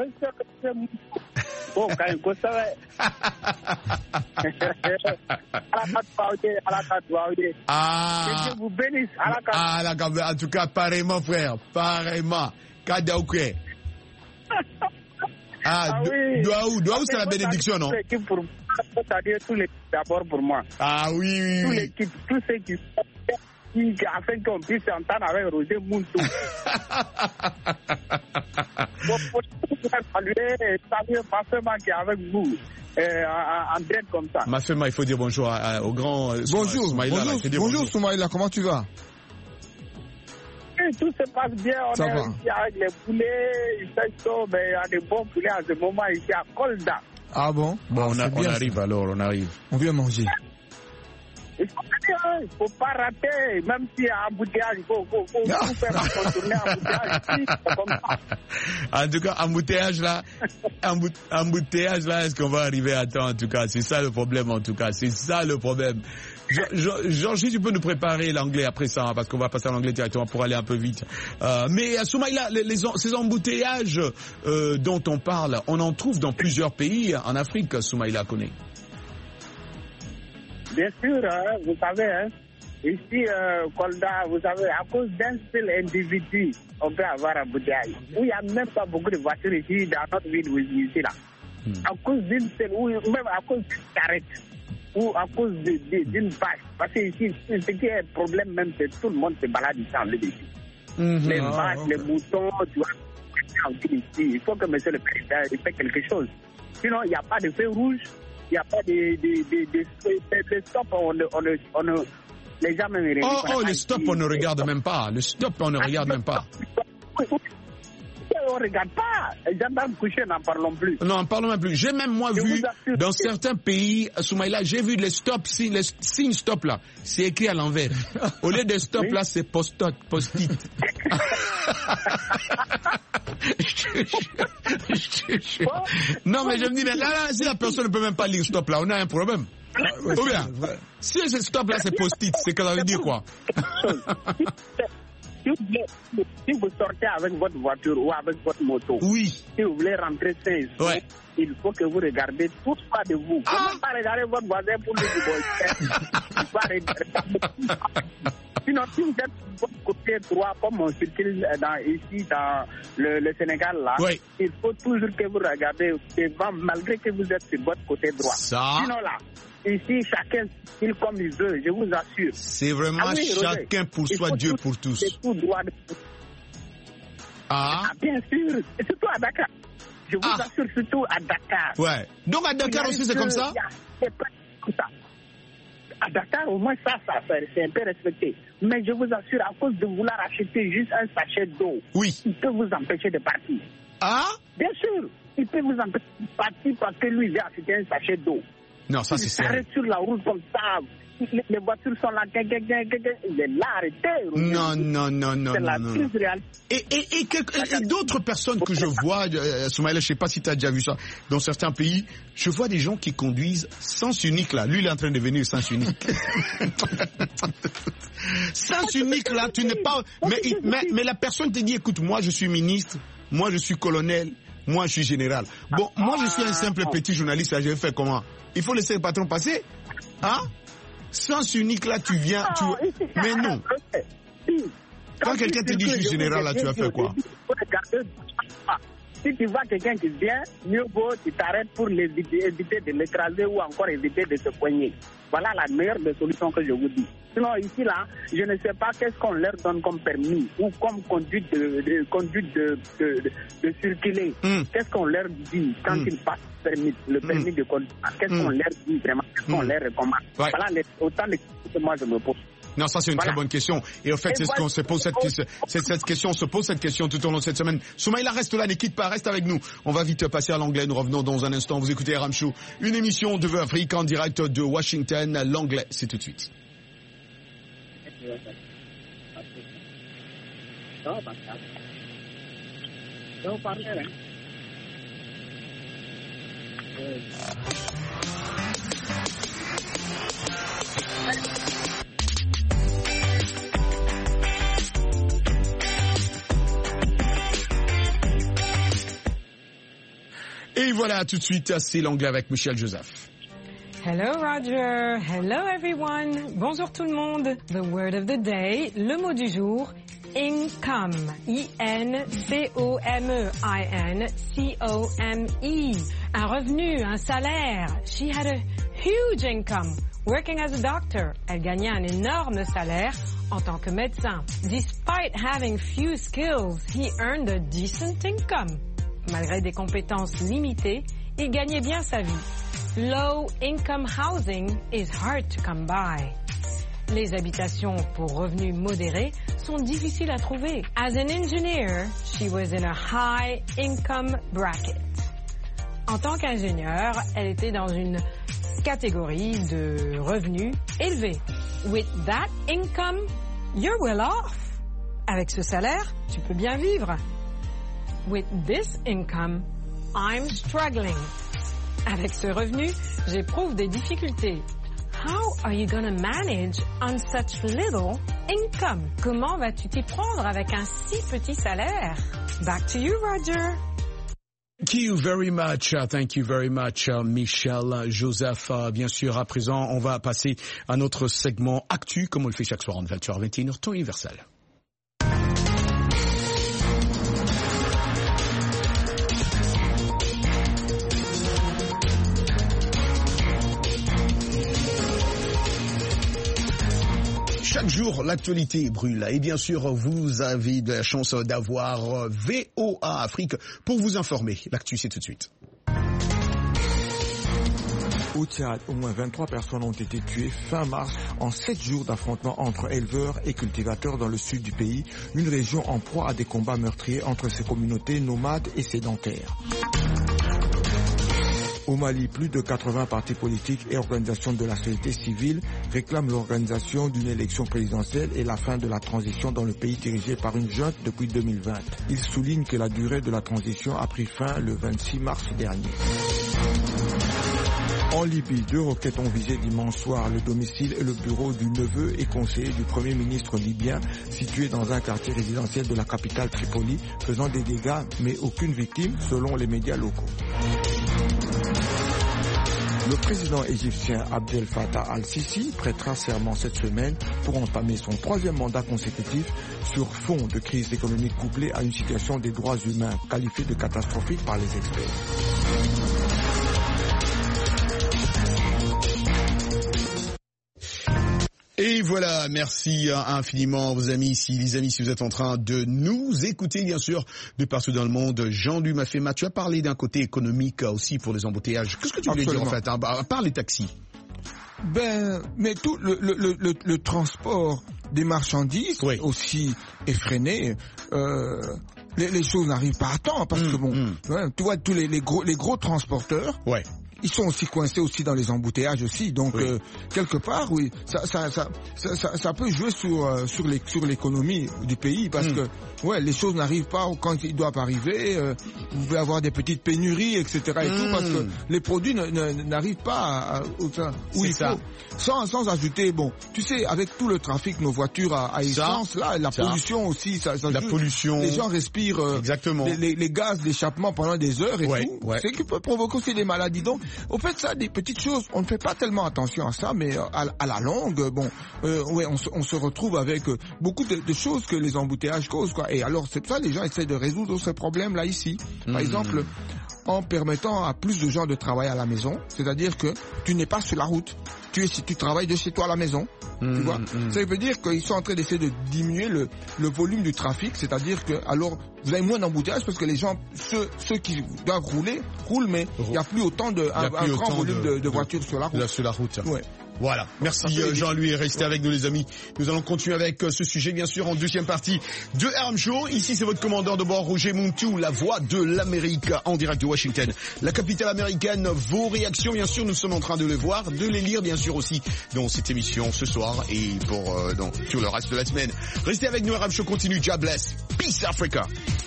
Bon, quand même, quoi ça va? Ah, que Dieu vous bénisse. Ah, en tout cas, pareillement, frère, pareillement. Kadaouké. Ah, Ah oui. Douaou, Douaou, c'est la bénédiction, non? C'est-à-dire tous les d'abord pour moi. Ah oui, oui, Tous oui. les kids, tous ceux qui qui afin qu'on puisse s'entendre avec Roger Muntu. Pour pour saluer, saluer ma femme qui est avec vous. Euh, en, en direct comme ça. Ma femme, il faut dire bonjour à, à, au grand euh, Bonjour, Soumaïla, là, bonjour, il faut dire bonjour Soumaïla, comment tu vas? Et tout se passe bien, on Ça est va. ici avec les poulets, il fait chaud, mais il y a des bons poulets à ce moment ici à Kolda. Ah bon? Bon, on, C'est a- on bien, arrive alors, on arrive. on vient manger. Il faut il ne faut pas rater, même si il y a un embouteillage, il faut, faut, faut, faut faire contourner un embouteillage ici, c'est comme ça. En tout cas, embouteillage là, embout- embouteillage là, est-ce qu'on va arriver à temps en tout cas? C'est ça le problème en tout cas, c'est ça le problème. Georges, tu peux nous préparer l'anglais après ça, hein, parce qu'on va passer à l'anglais directement pour aller un peu vite. Euh, mais à Soumaïla, les, les, ces embouteillages euh, dont on parle, on en trouve dans plusieurs pays en Afrique, Soumaïla connaît. Bien sûr, hein, vous savez, hein, ici, euh, Kolda, vous savez, à cause d'un seul individu, on peut avoir un embouteillage. Où il n'y a même pas beaucoup de voitures ici, dans notre ville où ici, là. Hmm. À cause d'une seule, ou même à cause d'une charrette, ou à cause de- de- d'une vache. Parce que ici, ce qui est un problème même, c'est que tout le monde se balade ici en ville ici. Les Ah, vaches, ok. les moutons, tu vois, ici. Il faut que monsieur le président il fait quelque chose. Sinon, il n'y a pas de feu rouge, il n'y a pas de, de, de, de, de, de stop, on ne, on ne, on ne, les gens même ils Oh, regardent oh, pas le ici. stop, on ne regarde même pas. Le stop, on ne regarde même pas. On ne regarde pas. Les gendarmes couchés, n'en parlons plus. Non, en parlons même plus. J'ai même moi Je vu vous assure dans que- certains pays, Soumaïla, j'ai vu les stop, si- les signes stop là, c'est écrit à l'envers. Au lieu de stop Oui. là, c'est post-it. post-it. Je te jure, je te jure. Non, mais je me dis, mais là, là, si la personne ne peut même pas lire stop là, on a un problème. Ouais, Ou bien, c'est vrai. si ce stop là, c'est post-it, c'est que ça veut dire quoi? Si vous, voulez- si vous sortez avec votre voiture ou avec votre moto, Oui. si vous voulez rentrer sain et sauf, Ouais. il faut que vous regardez tout ça de vous. Ah. Comment pas regarder votre voisin pour lui dire, bon, il faut regarder. Sinon, si vous êtes de votre côté droit, comme on circule dans, ici dans le, le Sénégal, là, Ouais. il faut toujours que vous regardez devant, malgré que vous êtes sur votre côté droit. Ça, Sinon, là, ici, chacun circule comme il veut, je vous assure. c'est vraiment Ah oui, Roger. chacun pour Il soi, faut Dieu tout- pour tous. C'est tout droit. De... Ah, Ah, bien sûr, et surtout à Dakar. Je vous Ah. assure, surtout à Dakar. ouais. Donc à Dakar aussi, c'est comme ça? C'est pas comme ça. À Dakar, au moins, ça, ça, ça, c'est un peu respecté. Mais je vous assure, à cause de vouloir acheter juste un sachet d'eau, Oui. il peut vous empêcher de partir. Ah? Bien sûr, il peut vous empêcher de partir parce que lui, il vient acheter un sachet d'eau. Non, ça Il c'est sérieux. s'arrête sur la route comme ça. Les, les voitures sont là. Gag, gag, gag, gag, gag. Il est là, arrêté. Non, non, non, non, C'est la non, non. triste réalité. Et, et, et, quelques- et- et d'autres personnes que je vois, euh, Soumaïla, je sais pas si tu as déjà vu ça, dans certains pays, je vois des gens qui conduisent sens unique là. Lui, il est en train de devenir sens unique. Sens unique là, tu n'es pas... Mais, mais, mais la personne te dit, écoute, moi je suis ministre, moi je suis colonel, moi je suis général. Bon, moi je suis un simple petit journaliste, là, je vais faire comment? Il faut laisser le patron passer? Hein? Sens unique là, tu viens... Tu... Non, ici, Mais non. Si. Quand quelqu'un te dit, je suis général, là, tu vas faire quoi? Il faut regarder. Si tu vois quelqu'un qui vient, mieux vaut tu t'arrêtes pour l'éviter, éviter de l'écraser ou encore éviter de se poigner. Voilà la meilleure des solutions que je vous dis. Sinon, ici, là, je ne sais pas qu'est-ce qu'on leur donne comme permis ou comme conduite de, de, conduite de, de, de, de circuler. Mm. Qu'est-ce qu'on leur dit quand mm. ils passent le permis, le permis mm. de conduire? Qu'est-ce mm. qu'on leur dit vraiment? Qu'est-ce mm. qu'on leur recommande? Ouais. Voilà les, autant de questions que moi je me pose. Non, ça c'est une voilà. très bonne question. Et au fait, c'est ce qu'on se pose cette, cette, cette question, on se pose cette question tout au long de cette semaine. Soumaïla, reste là, ne quitte pas, reste avec nous. On va vite passer à l'anglais, nous revenons dans un instant. Vous écoutez R M Show, une émission de Vœux Afrique en direct de Washington. L'anglais, c'est tout de suite. Et voilà, tout de suite, c'est l'anglais avec Michel Joseph. Hello Roger, hello everyone. Bonjour tout le monde. The word of the day, le mot du jour, income. I N C O M E, I N C O M E. Un revenu, un salaire. She had a huge income. Working as a doctor, elle gagnait un énorme salaire en tant que médecin. Despite having few skills, he earned a decent income. Malgré des compétences limitées, il gagnait bien sa vie. Low income housing is hard to come by. Les habitations pour revenus modérés sont difficiles à trouver. As an engineer, she was in a high income bracket. En tant qu'ingénieure, elle était dans une catégorie de revenus élevés. With that income, you're well off. Avec ce salaire, tu peux bien vivre. With this income, I'm struggling. Avec ce revenu, j'éprouve des difficultés. How are you gonna manage on such little income? Comment vas-tu t'y prendre avec un si petit salaire? Back to you, Roger. Thank you very much. Uh, thank you very much, uh, Michel Joseph. Uh, bien sûr, à présent, on va passer à notre segment Actu, comme on le fait chaque soir en vingt heures vingt et une heures, temps universel. Chaque jour, l'actualité brûle. Et bien sûr, vous avez de la chance d'avoir V O A Afrique pour vous informer. L'actu, c'est tout de suite. Au Tchad, au moins vingt-trois personnes ont été tuées fin mars en sept jours d'affrontements entre éleveurs et cultivateurs dans le sud du pays, une région en proie à des combats meurtriers entre ces communautés nomades et sédentaires. Au Mali, plus de quatre-vingts partis politiques et organisations de la société civile réclament l'organisation d'une élection présidentielle et la fin de la transition dans le pays dirigé par une junte depuis deux mille vingt. Ils soulignent que la durée de la transition a pris fin le vingt-six mars dernier. En Libye, deux roquettes ont visé dimanche soir le domicile et le bureau du neveu et conseiller du Premier ministre libyen situé dans un quartier résidentiel de la capitale Tripoli, faisant des dégâts mais aucune victime selon les médias locaux. Le président égyptien Abdel Fattah al-Sisi prêtera serment cette semaine pour entamer son troisième mandat consécutif sur fond de crise économique couplée à une situation des droits humains qualifiée de catastrophique par les experts. Et voilà, merci infiniment vos amis, si les amis, si vous êtes en train de nous écouter, bien sûr, de partout dans le monde. Jean-Luc Mafema, tu as parlé d'un côté économique aussi pour les embouteillages. Qu'est-ce que tu voulais Absolument. dire en fait, hein, à part les taxis? Ben, mais tout le, le, le, le, le transport des marchandises oui. aussi effréné. Euh, les, les choses n'arrivent pas à temps parce mmh, que bon, mmh. ouais, tu vois tous les, les gros les gros transporteurs. Ouais. Ils sont aussi coincés aussi dans les embouteillages aussi, donc oui. euh, quelque part, oui, ça, ça, ça, ça, ça, ça peut jouer sur euh, sur les sur l'économie du pays parce mm. que ouais, les choses n'arrivent pas quand ils doivent arriver. Euh, vous pouvez avoir des petites pénuries, et cetera et mm. tout parce que les produits ne, ne, n'arrivent pas à, à, où il ça. faut. Sans sans ajouter, bon, tu sais, avec tout le trafic, nos voitures à, à essence, là, la ça. pollution aussi, ça, ça la joue. pollution. Les gens respirent euh, exactement les, les, les gaz d'échappement pendant des heures et ouais, tout. Ouais. C'est qui peut provoquer aussi des maladies. Donc Au fait, ça, des petites choses, on ne fait pas tellement attention à ça, mais à, à la longue, bon, euh, ouais, on, se, on se retrouve avec beaucoup de, de choses que les embouteillages causent, quoi. Et alors, c'est pour ça que les gens essaient de résoudre ce problème-là ici. Par mmh. exemple, en permettant à plus de gens de travailler à la maison, c'est-à-dire que tu n'es pas sur la route. Tu, es, tu travailles de chez toi à la maison, mmh, tu vois. Mmh. Ça veut dire qu'ils sont en train d'essayer de diminuer le, le volume du trafic, c'est-à-dire que alors vous avez moins d'embouteillages parce que les gens, ceux, ceux qui doivent rouler, roulent, mais il n'y a plus autant de, un, un grand volume de, de, de voitures de, sur la route. Là, sur la route. Ouais. Voilà, merci Jean-Louis, restez avec nous les amis. Nous allons continuer avec ce sujet bien sûr en deuxième partie de R M Show. Ici c'est votre commandant de bord Roger Muntu, la voix de l'Amérique en direct de Washington, la capitale américaine. Vos réactions bien sûr, nous sommes en train de les voir, de les lire bien sûr aussi dans cette émission ce soir et pour euh, dans, sur le reste de la semaine. Restez avec nous, R M Show continue, God bless, Peace Africa.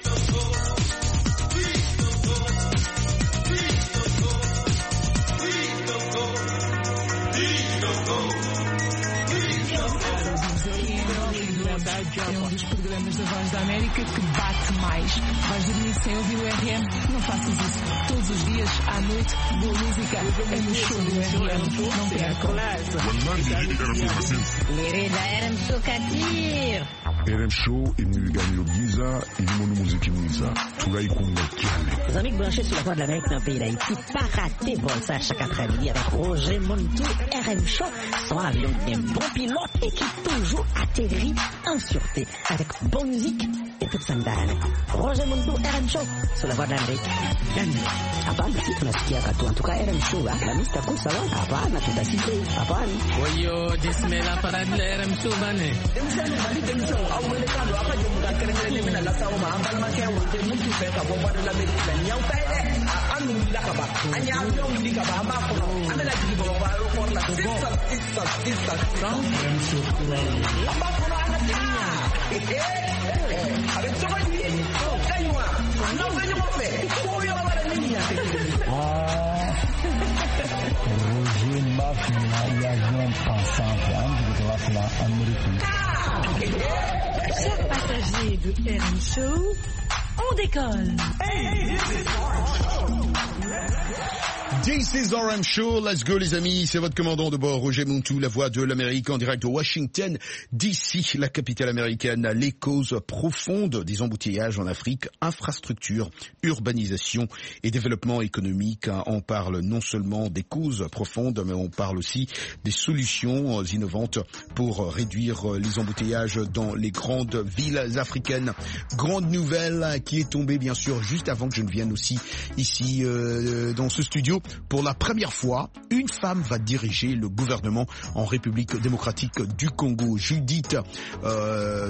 É um dos programas da Voz da América que bate mais. Vais dormir sem ouvir o R M? Não faças isso. Todos os dias, à noite, boa música. É no show do R M. Não percam. L'Irida R M Show Katir. R M Show imniganyiro byiza irimo n'umuziki mwiza turayikunda cyane. Les amis branchés sur la voix de l'Amérique dans le pays d'Haïti, pas rater vol ça chaque après-midi avec Roger Muntu. R M Show, son avion d'un bon pilote et qui toujours atterrit en sûreté avec bonne musique et toute sa ndani. Roger Muntu, R M Show sur la voix de l'Amérique. Hapana, si tunasikia katu. En tout cas, R M Show, la mista kusa wa. Hapana, tutasikia. Hapana. Wayo, dismela para de R M Show bane. Aumelekando hapa jumla kerengere mina la sawa ma ambal ma ke wote mutu fe ka bomba de la medicina nyaw tay de anu la ka ba anya avion ndi ka ba ma ko anda la jigi bomba ro for la sissa sissa sissa sound and so amba ko na na tinya eh avec ça va dire kaywa non venez mo fe ko yo ba la niña ah Roger Mafia y a un pensant de la fla américaine. Chers passagers de R M Show, on décolle. This is R M Show, let's go les amis, c'est votre commandant de bord Roger Muntu, la voix de l'Amérique en direct de Washington, D C, la capitale américaine. Les causes profondes des embouteillages en Afrique, infrastructure, urbanisation et développement économique. On parle non seulement des causes profondes, mais on parle aussi des solutions innovantes pour réduire les embouteillages dans les grandes villes africaines. Grande nouvelle qui est tombée bien sûr juste avant que je ne vienne aussi ici euh, dans ce studio. Pour la première fois, une femme va diriger le gouvernement en République démocratique du Congo. Judith euh,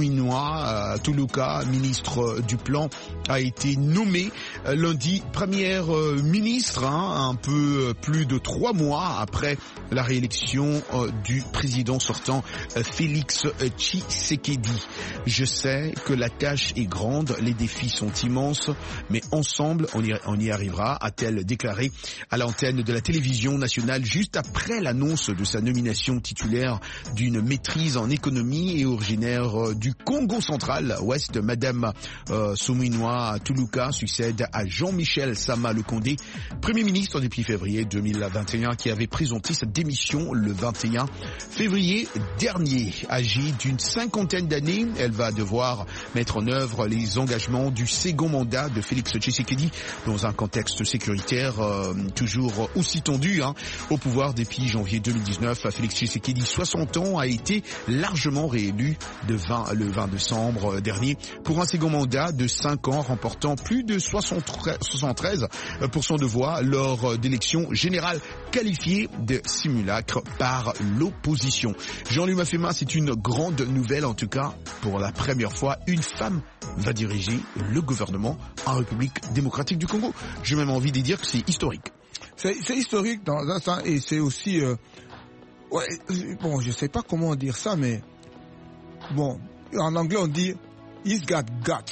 Suminwa Tuluka, ministre du Plan, a été nommée euh, lundi première euh, ministre, hein, un peu plus de trois mois après la réélection euh, du président sortant euh, Félix Tshisekedi. Je sais que la tâche est grande, les défis sont immenses, mais ensemble on y, on y arrivera, a-t-elle déclaré à l'antenne de la télévision nationale juste après l'annonce de sa nomination titulaire d'une maîtrise en économie et originaire du Congo central ouest. Madame euh, Suminwa Tuluka succède à Jean-Michel Sama Lekondé, Premier ministre depuis février deux mille vingt et un, qui avait présenté sa démission le vingt et un février dernier. Âgée d'une cinquantaine d'années, elle va devoir mettre en œuvre les engagements du second mandat de Félix Tshisekedi dans un contexte sécuritaire euh, toujours aussi tendu, hein. Au pouvoir depuis janvier deux mille dix-neuf, Félix Tshisekedi, soixante ans, a été largement réélu de vingt, le vingt décembre dernier pour un second mandat de cinq ans, remportant plus de soixante-treize pour cent de voix lors d'élections générales qualifiées de simulacre par l'opposition. Jean-Louis Mafema, c'est une grande nouvelle, en tout cas pour la première fois, une femme va diriger le gouvernement en République démocratique du Congo. J'ai même envie de dire que c'est historique. C'est, c'est historique dans un sens, et c'est aussi euh, ouais, bon, je sais pas comment dire ça, mais bon, en anglais on dit he's got guts.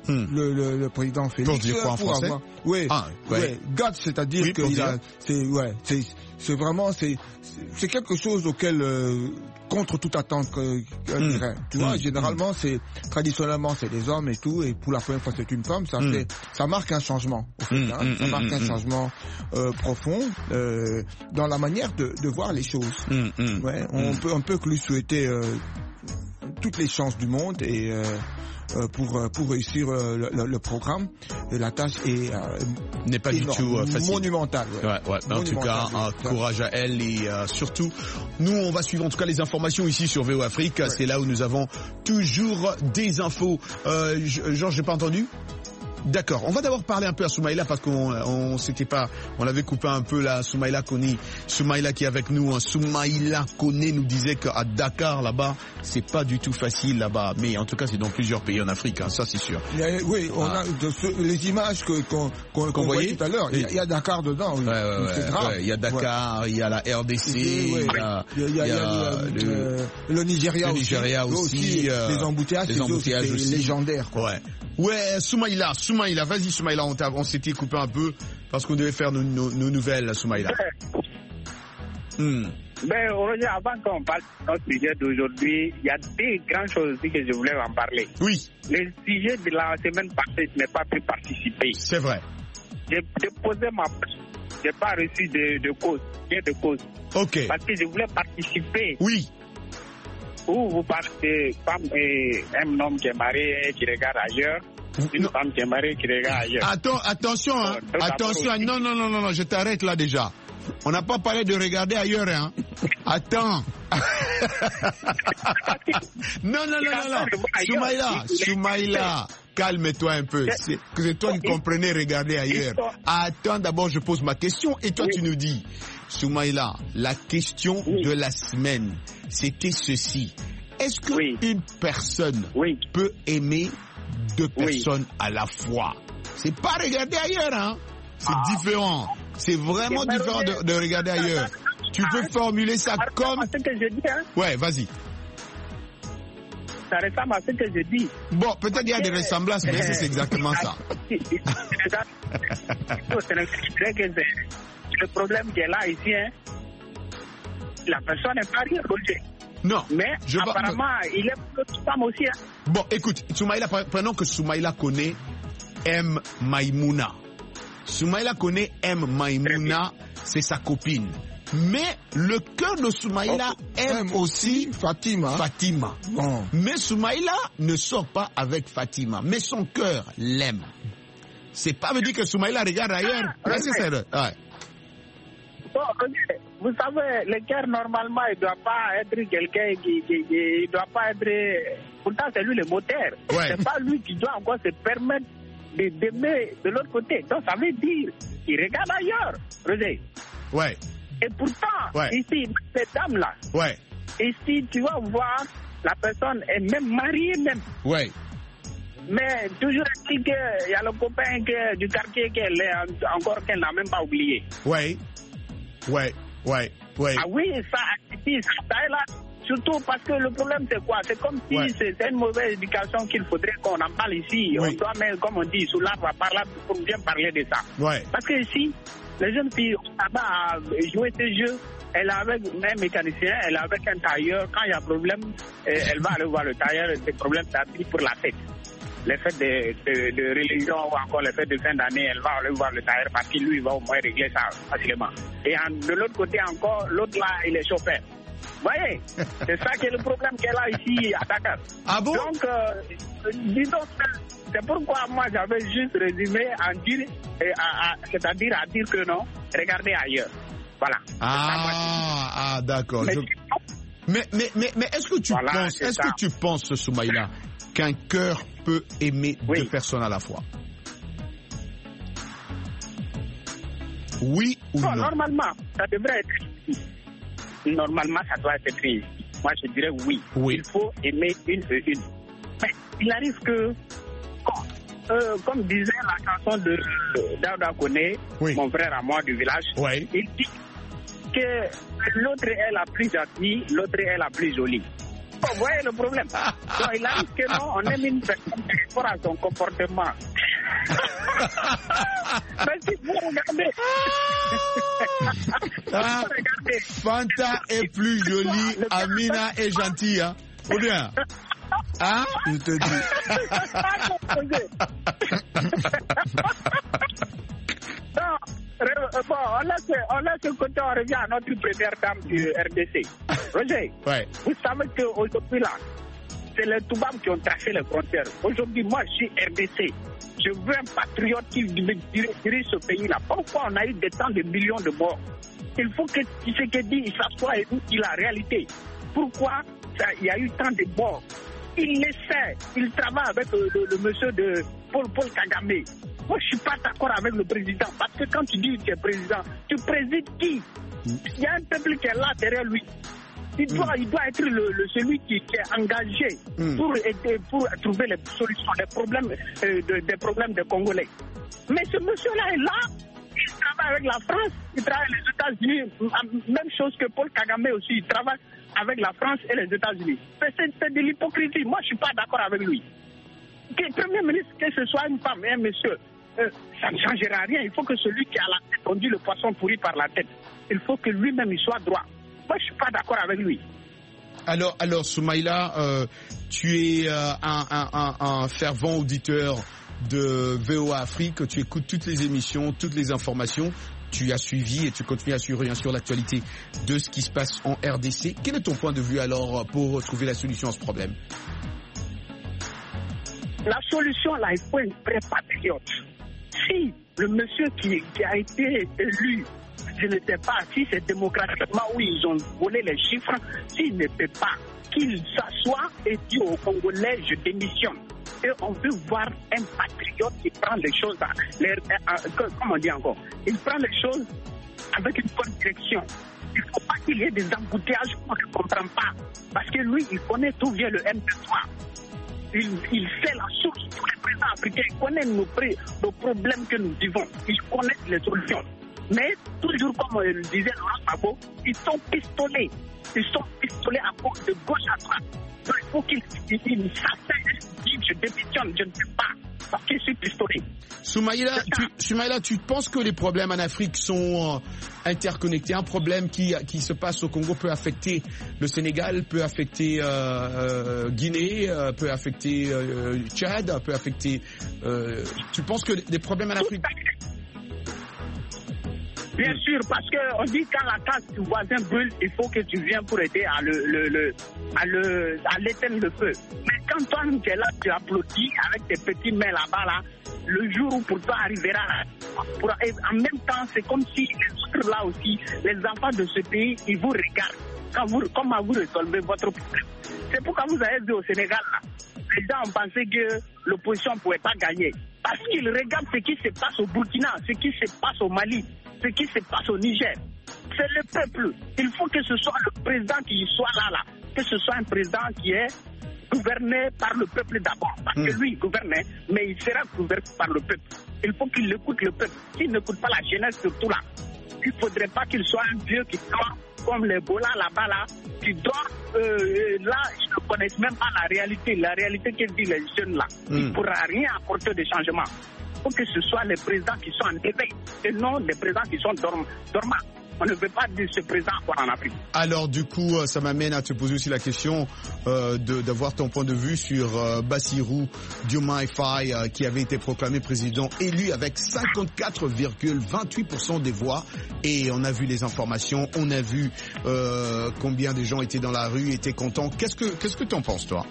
hmm. le, le, le président Félix. Pour dire quoi en français? Avoir, oui, ah, ouais. ouais, God, c'est-à-dire oui, que il a, c'est, ouais, c'est, c'est vraiment, c'est, c'est quelque chose auquel, euh, contre toute attente, que, que hmm. dirait. Tu vois, hmm. généralement, c'est, traditionnellement, c'est des hommes et tout, et pour la première fois, c'est une femme, ça hmm. fait, ça marque un changement, au fait, hmm. hein, ça hmm. marque un hmm. changement, euh, profond, euh, dans la manière de, de voir les choses. hmm. Hmm. Ouais, on hmm. peut, on peut que lui souhaiter, euh, toutes les chances du monde et, euh, Euh, pour euh, pour réussir euh, le, le, le programme. Et la tâche est euh, n'est pas énorme, du tout euh, facile. Monumentale. Ouais. Ouais, ouais. En tout cas, euh, courage à elle et euh, surtout, nous on va suivre en tout cas les informations ici sur V O Afrique. Ouais. C'est là où nous avons toujours des infos. Euh, Georges, j'ai pas entendu. D'accord. On va d'abord parler un peu à Soumaïla parce qu'on on s'était pas, on l'avait coupé un peu là. Soumaïla Koné, Soumaïla qui est avec nous. Hein. Soumaïla Koné nous disait qu'à Dakar là-bas, c'est pas du tout facile là-bas. Mais en tout cas, c'est dans plusieurs pays en Afrique. Hein. Ça, c'est sûr. Il y a, oui, on ah. a de ce, les images que qu'on qu'on, qu'on voyait tout à l'heure. Il y, a, il y a Dakar dedans. Oui. Ouais, ouais, ouais, c'est grave. Ouais, il y a Dakar, ouais. Il y a la R D C, oui, oui. il y a, il y a, il y a, il y a le, le, le Nigeria, le aussi. Nigeria aussi. aussi euh, les embouteillages, les embouteillages aussi, c'est légendaire. Quoi. Ouais. Ouais, Soumaïla, Soumaïla, vas-y Soumaïla, on, on s'était coupé un peu parce qu'on devait faire nos, nos, nos nouvelles, Soumaïla. Hmm. Ben, Roger, avant qu'on parle de notre sujet d'aujourd'hui, il y a des grandes choses aussi que je voulais en parler. Oui. Le sujet de la semaine passée, je n'ai pas pu participer. C'est vrai. J'ai déposé ma je n'ai pas reçu de, de cause, bien de cause. Ok. Parce que je voulais participer. Oui. Où vous parlez de femme et un homme qui est marié et qui regarde ailleurs. Une non. femme qui est mariée qui regarde ailleurs. Attends, attention, hein. Donc, attention. Non, non, non, non, non, je t'arrête là déjà. On n'a pas parlé de regarder ailleurs, hein. Attends. non, non, non, non, non. Soumaïla, Soumaïla, calme-toi un peu. C'est, c'est toi qui comprenais regarder ailleurs. Attends, d'abord, je pose ma question et toi, oui. tu nous dis. Soumaïla, la question oui. de la semaine, c'était ceci. Est-ce que oui. une personne oui. peut aimer deux personnes oui. à la fois? C'est pas regarder ailleurs, hein. C'est ah. différent. C'est vraiment c'est différent de, de regarder ailleurs. Tu peux formuler ça comme... C'est ce que je dis, hein. Ouais, vas-y. Ça ressemble à ce que je dis. Bon, peut-être il y a des ressemblances, mais c'est exactement ça. Le problème qui est là ici, hein, la personne n'est pas rien, Roger. Non. Mais je apparemment, va... il est pour toute femme aussi. Hein. Bon, écoute, Soumaïla, prenons que Soumaïla Koné aime Maïmouna. Soumaïla Koné aime Maïmouna, c'est sa copine. Mais le cœur de Soumaïla oh, aime aussi Fatima. Fatima. Bon. Mais Soumaïla ne sort pas avec Fatima, mais son cœur l'aime. C'est pas veut dire que Soumaïla regarde ailleurs. Ah, ouais, c'est ça. Ouais. Bon, vous savez, le cœur, normalement, il ne doit pas être quelqu'un qui, qui, qui il doit pas être... Pourtant, c'est lui le moteur. Ouais. C'est pas lui qui doit encore se permettre de d'aimer de l'autre côté. Donc, ça veut dire qu'il regarde ailleurs, Roger. Ouais. Et pourtant, ouais. ici, cette dame-là, ouais. ici, tu vas voir, la personne est même mariée même. Ouais. Mais toujours dit qu'il y a le copain que, du quartier qu'elle est encore qu'elle n'a même pas oublié. Ouais. Ouais, ouais, ouais. Ah oui, ça, ici, ça est là. Surtout parce que le problème, c'est quoi? C'est comme si ouais. c'est une mauvaise éducation qu'il faudrait qu'on en parle ici. Oui. On doit mettre, comme on dit, sous l'arbre à parler pour bien parler de ça. Ouais. Parce que ici, les jeunes filles, on va jouer ces jeux. Elle est avec un mécanicien, elle est avec un tailleur. Quand il y a problème, elle va aller voir le tailleur. Des problèmes, ça arrive pour la fête. Les fêtes de, de, de religion ou encore les fêtes de fin d'année, elle va aller voir le tailleur parce que lui, il va au moins régler ça facilement. Et en, de l'autre côté encore, l'autre là, il est chauffeur. Vous voyez, c'est ça qui est le problème qu'elle a ici à Dakar. Ah bon? Donc, euh, disons, c'est pourquoi moi j'avais juste résumé en dire, à, à, c'est-à-dire à dire que non, regardez ailleurs. Voilà. Ah, ah d'accord. Mais, je... mais, mais, mais, mais est-ce que tu voilà, penses, est-ce ça. que tu penses, Soumaïla, qu'un cœur peut aimer oui. deux personnes à la fois? Oui ou non? Non, normalement, ça devrait être... Normalement, ça doit être écrit. Moi, je dirais oui. oui. Il faut aimer une et une. Mais il arrive que, euh, comme disait la chanson de Daouda Koné, oui. mon frère à moi du village, oui. il dit que l'autre est la plus gentille, l'autre est la plus jolie. Vous voyez le problème. Donc, il a dit que non, on aime une personne par rapport à son comportement. Mais si vous regardez, ah, regardez. Fanta est plus jolie, Amina est gentille, hein. Ou bien? Hein? Je te dis. Non, bon, on laisse, on laisse le côté, on revient à notre première dame du R D C. Roger, ouais. Vous savez qu'aujourd'hui là, c'est les Toubabs qui ont tracé les frontières. Aujourd'hui, moi je suis R D C. Je veux un patriote qui dirige ce pays-là. Pourquoi on a eu des temps de millions de morts? Il faut que Tshisekedi s'assoie et dit la réalité. Pourquoi ça, il y a eu tant de morts? Il essaie, il travaille avec le, le, le monsieur de Paul, Paul Kagame. Moi, je ne suis pas d'accord avec le président. Parce que quand tu dis que tu es président, tu présides qui? Il y a un peuple qui est là derrière lui. Il doit, mm. il doit être le, le, celui qui, qui est engagé mm. pour aider, pour trouver les solutions des problèmes, euh, de, des problèmes des Congolais. Mais ce monsieur-là est là. Il travaille avec la France, il travaille avec les États-Unis. Même chose que Paul Kagame aussi, il travaille avec la France et les États-Unis. C'est, c'est de l'hypocrisie. Moi, je ne suis pas d'accord avec lui. Que Premier ministre, que ce soit une femme et un monsieur, euh, ça ne changera rien. Il faut que celui qui a la tête conduit le poisson pourri par la tête. Il faut que lui-même il soit droit. Moi, je ne suis pas d'accord avec lui. Alors, alors Soumaïla, euh, tu es euh, un, un, un, un fervent auditeur de V O A Afrique. Tu écoutes toutes les émissions, toutes les informations. Tu as suivi et tu continues à suivre bien sûr l'actualité de ce qui se passe en R D C. Quel est ton point de vue alors pour trouver la solution à ce problème? La solution, là, il faut un vrai patriote. Si le monsieur qui, qui a été élu, je ne sais pas si c'est démocratiquement où ils ont volé les chiffres, s'il ne peut pas, qu'il s'assoie et dit aux Congolais, je démissionne. Et on veut voir un patriote qui prend les choses, à, les, à, à, comment on dit encore, il prend les choses avec une bonne direction. Il ne faut pas qu'il y ait des embouteillages qu'on ne comprend pas. Parce que lui, il connaît d'où vient le M vingt-trois. Il, il sait la source pour les présidents africains. Il connaît nos, nos problèmes que nous vivons. Il connaît les solutions. Mais toujours comme le disait Laurent Gbagbo, ils sont pistolés. Ils sont pistolés à cause de gauche à droite. Donc il faut qu'ils s'asseyent et disent je démissionne, je ne sais pas. Parce qu'ils sont pistolés. Soumaïla, tu, Soumaïla, tu penses que les problèmes en Afrique sont euh, interconnectés? Un problème qui, qui se passe au Congo peut affecter le Sénégal, peut affecter euh, euh, Guinée, euh, peut affecter euh, Tchad, peut affecter... Euh, tu penses que les problèmes en Afrique... Bien sûr, parce qu'on dit quand la case du voisin brûle, il faut que tu viennes pour aider à, le, le, le, à, le, à l'éteindre le feu. Mais quand toi, tu es là, tu applaudis avec tes petits mains là-bas, là, le jour où pour toi arrivera, pour, en même temps, c'est comme si les autres là aussi, les enfants de ce pays, ils vous regardent. Quand vous, comment vous résolvez votre problème. C'est pourquoi vous avez vu au Sénégal, là, les gens ont pensé que l'opposition ne pouvait pas gagner. Parce qu'ils regardent ce qui se passe au Burkina, ce qui se passe au Mali, ce qui se passe au Niger. C'est le peuple. Il faut que ce soit le président qui soit là, là. Que ce soit un président qui est gouverné par le peuple d'abord. Parce mmh. que lui, il gouvernait, mais il sera gouverné par le peuple. Il faut qu'il écoute le peuple. S'il n'écoute pas la jeunesse, surtout là, il ne faudrait pas qu'il soit un vieux qui dort comme les bolas là-bas, là, qui dort. Euh, là, ils ne connaissent même pas la réalité. La réalité que vivent les jeunes là. Mmh. Il ne pourra rien apporter de changement. Il faut que ce soit les présidents qui sont en éveil et non les présidents qui sont dorm- dormants. On ne veut pas dire ce président encore en Afrique. Alors du coup, ça m'amène à te poser aussi la question euh, de, d'avoir ton point de vue sur euh, Bassirou Diomaye Faye euh, qui avait été proclamé président élu avec cinquante-quatre virgule vingt-huit pour cent des voix. Et on a vu les informations, on a vu euh, combien de gens étaient dans la rue, étaient contents. Qu'est-ce que qu'est-ce que t'en penses, toi?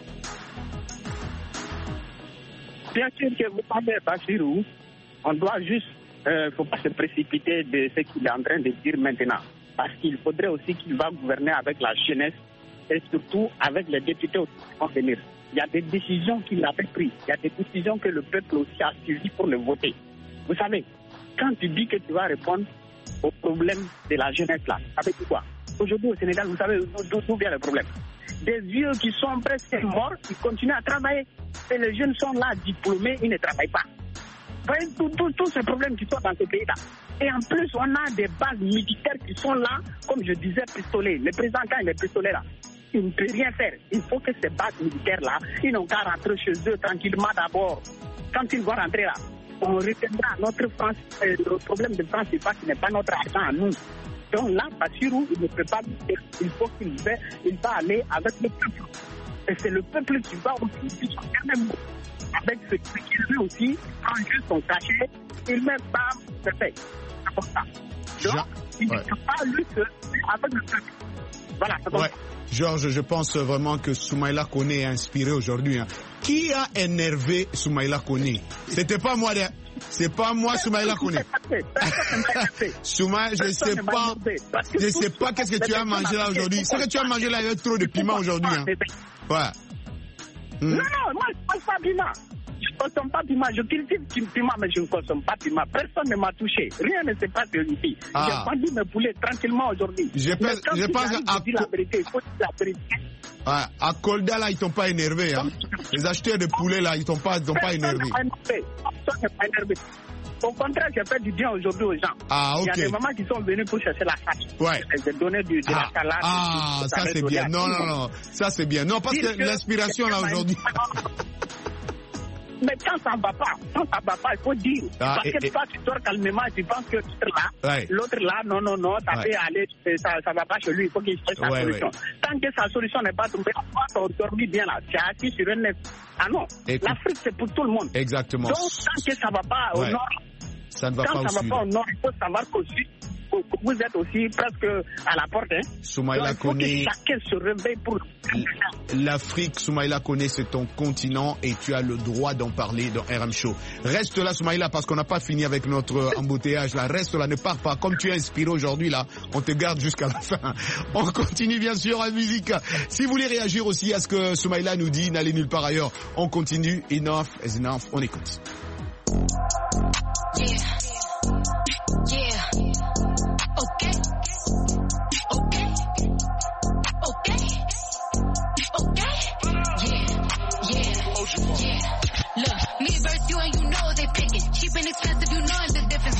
Bien sûr que vous parlez de Bassirou, on doit juste, il euh, ne faut pas se précipiter de ce qu'il est en train de dire maintenant. Parce qu'il faudrait aussi qu'il va gouverner avec la jeunesse et surtout avec les députés qui vont venir. Il y a des décisions qu'il avait prises, il y a des décisions que le peuple aussi a suivies pour le voter. Vous savez, quand tu dis que tu vas répondre aux problèmes de la jeunesse là, avec quoi? Aujourd'hui au Sénégal, vous savez d'où vient le problème? Des vieux qui sont presque morts, ils continuent à travailler. Et les jeunes sont là, diplômés, ils ne travaillent pas. Vous voyez tous ces problèmes qui sont dans ce pays-là. Et en plus, on a des bases militaires qui sont là, comme je disais, pistolets. Le président, quand il est pistolet là, il ne peut rien faire. Il faut que ces bases militaires-là, ils n'ont qu'à rentrer chez eux tranquillement d'abord. Quand ils vont rentrer là, on retiendra notre France, euh, le problème de France, c'est pas qu'il n'est pas notre argent à nous. Donc là, Bassirou, il ne peut pas le faire. Il faut qu'il va, il va aller avec le peuple. Et c'est le peuple qui va aussi quand même avec ce qu'il veut aussi, prend juste son cachet, il met bam, c'est fait. C'est comme ça. Donc, il ne peut pas lui se avec le peuple. Voilà, c'est comme ouais. ça. Georges, je pense vraiment que Soumaïla Koné est inspiré aujourd'hui. Hein. Qui a énervé Soumaïla Koné? C'était pas moi, c'est pas moi Soumaïla Koné. Soumaïla, je sais pas, je sais pas qu'est-ce que tu as mangé là aujourd'hui. Ce que tu as mangé là, il y a trop de piment aujourd'hui. Hein. Ouais. Mm. Non, non, moi je ne consomme pas piment. Je ne consomme pas piment. Je cultive piment, mais je ne consomme pas piment. Personne ne m'a touché. Rien ne se passe ici. Ah. J'ai vendu mes poulets tranquillement aujourd'hui. Je pense, je pense à... Dis la vérité, il faut dire la vérité. Ouais, à Kolda, là, ils t'ont pas énervé. Hein. Les acheteurs de poulets, là, ils t'ont pas, t'ont pas énervé. Personne n'est pas énervé. Au contraire, j'ai fait du bien aujourd'hui aux gens. Ah, ok. Il y a des mamans qui sont venues pour chercher la salle. Ouais. J'ai donné du, de ah. la salade. Ah, ça c'est bien. Non, non, non. Ça c'est bien. Non, parce que l'inspiration là aujourd'hui. Mais quand ça ne va pas, quand ça ne va pas, il faut dire. Ah, parce et, que et... toi, tu dors calmement, tu penses que l'autre là, ouais. l'autre là, non, non, non, ça ouais. peut aller, ça ne va pas chez lui, il faut qu'il cherche sa ouais, solution. Ouais. Tant que sa solution n'est pas tombée, on dormit bien là, tu es assis sur un nez. Ah non, Écoute. L'Afrique c'est pour tout le monde. Exactement. Donc tant que ça ne va pas au ouais. nord, ça ne va quand pas ça au ne va pas au nord, il faut savoir qu'au sud, vous êtes aussi presque à la porte. Hein. Soumaïla Koné, chacun se réveille pour l'Afrique. Soumaïla Koné, c'est ton continent et tu as le droit d'en parler dans R M Show. Reste là, Soumaïla, parce qu'on n'a pas fini avec notre embouteillage là. Reste là, ne pars pas. Comme tu es inspiré aujourd'hui là, on te garde jusqu'à la fin. On continue bien sûr en musique. Si vous voulez réagir aussi à ce que Soumaïla nous dit, n'allez nulle part ailleurs. On continue. Enough is enough. On écoute. Yeah. Yeah. Okay. Okay. Okay. Okay. Yeah. Yeah. Yeah. Look, me versus you and you know they pick it. Cheap and expensive, you know the difference.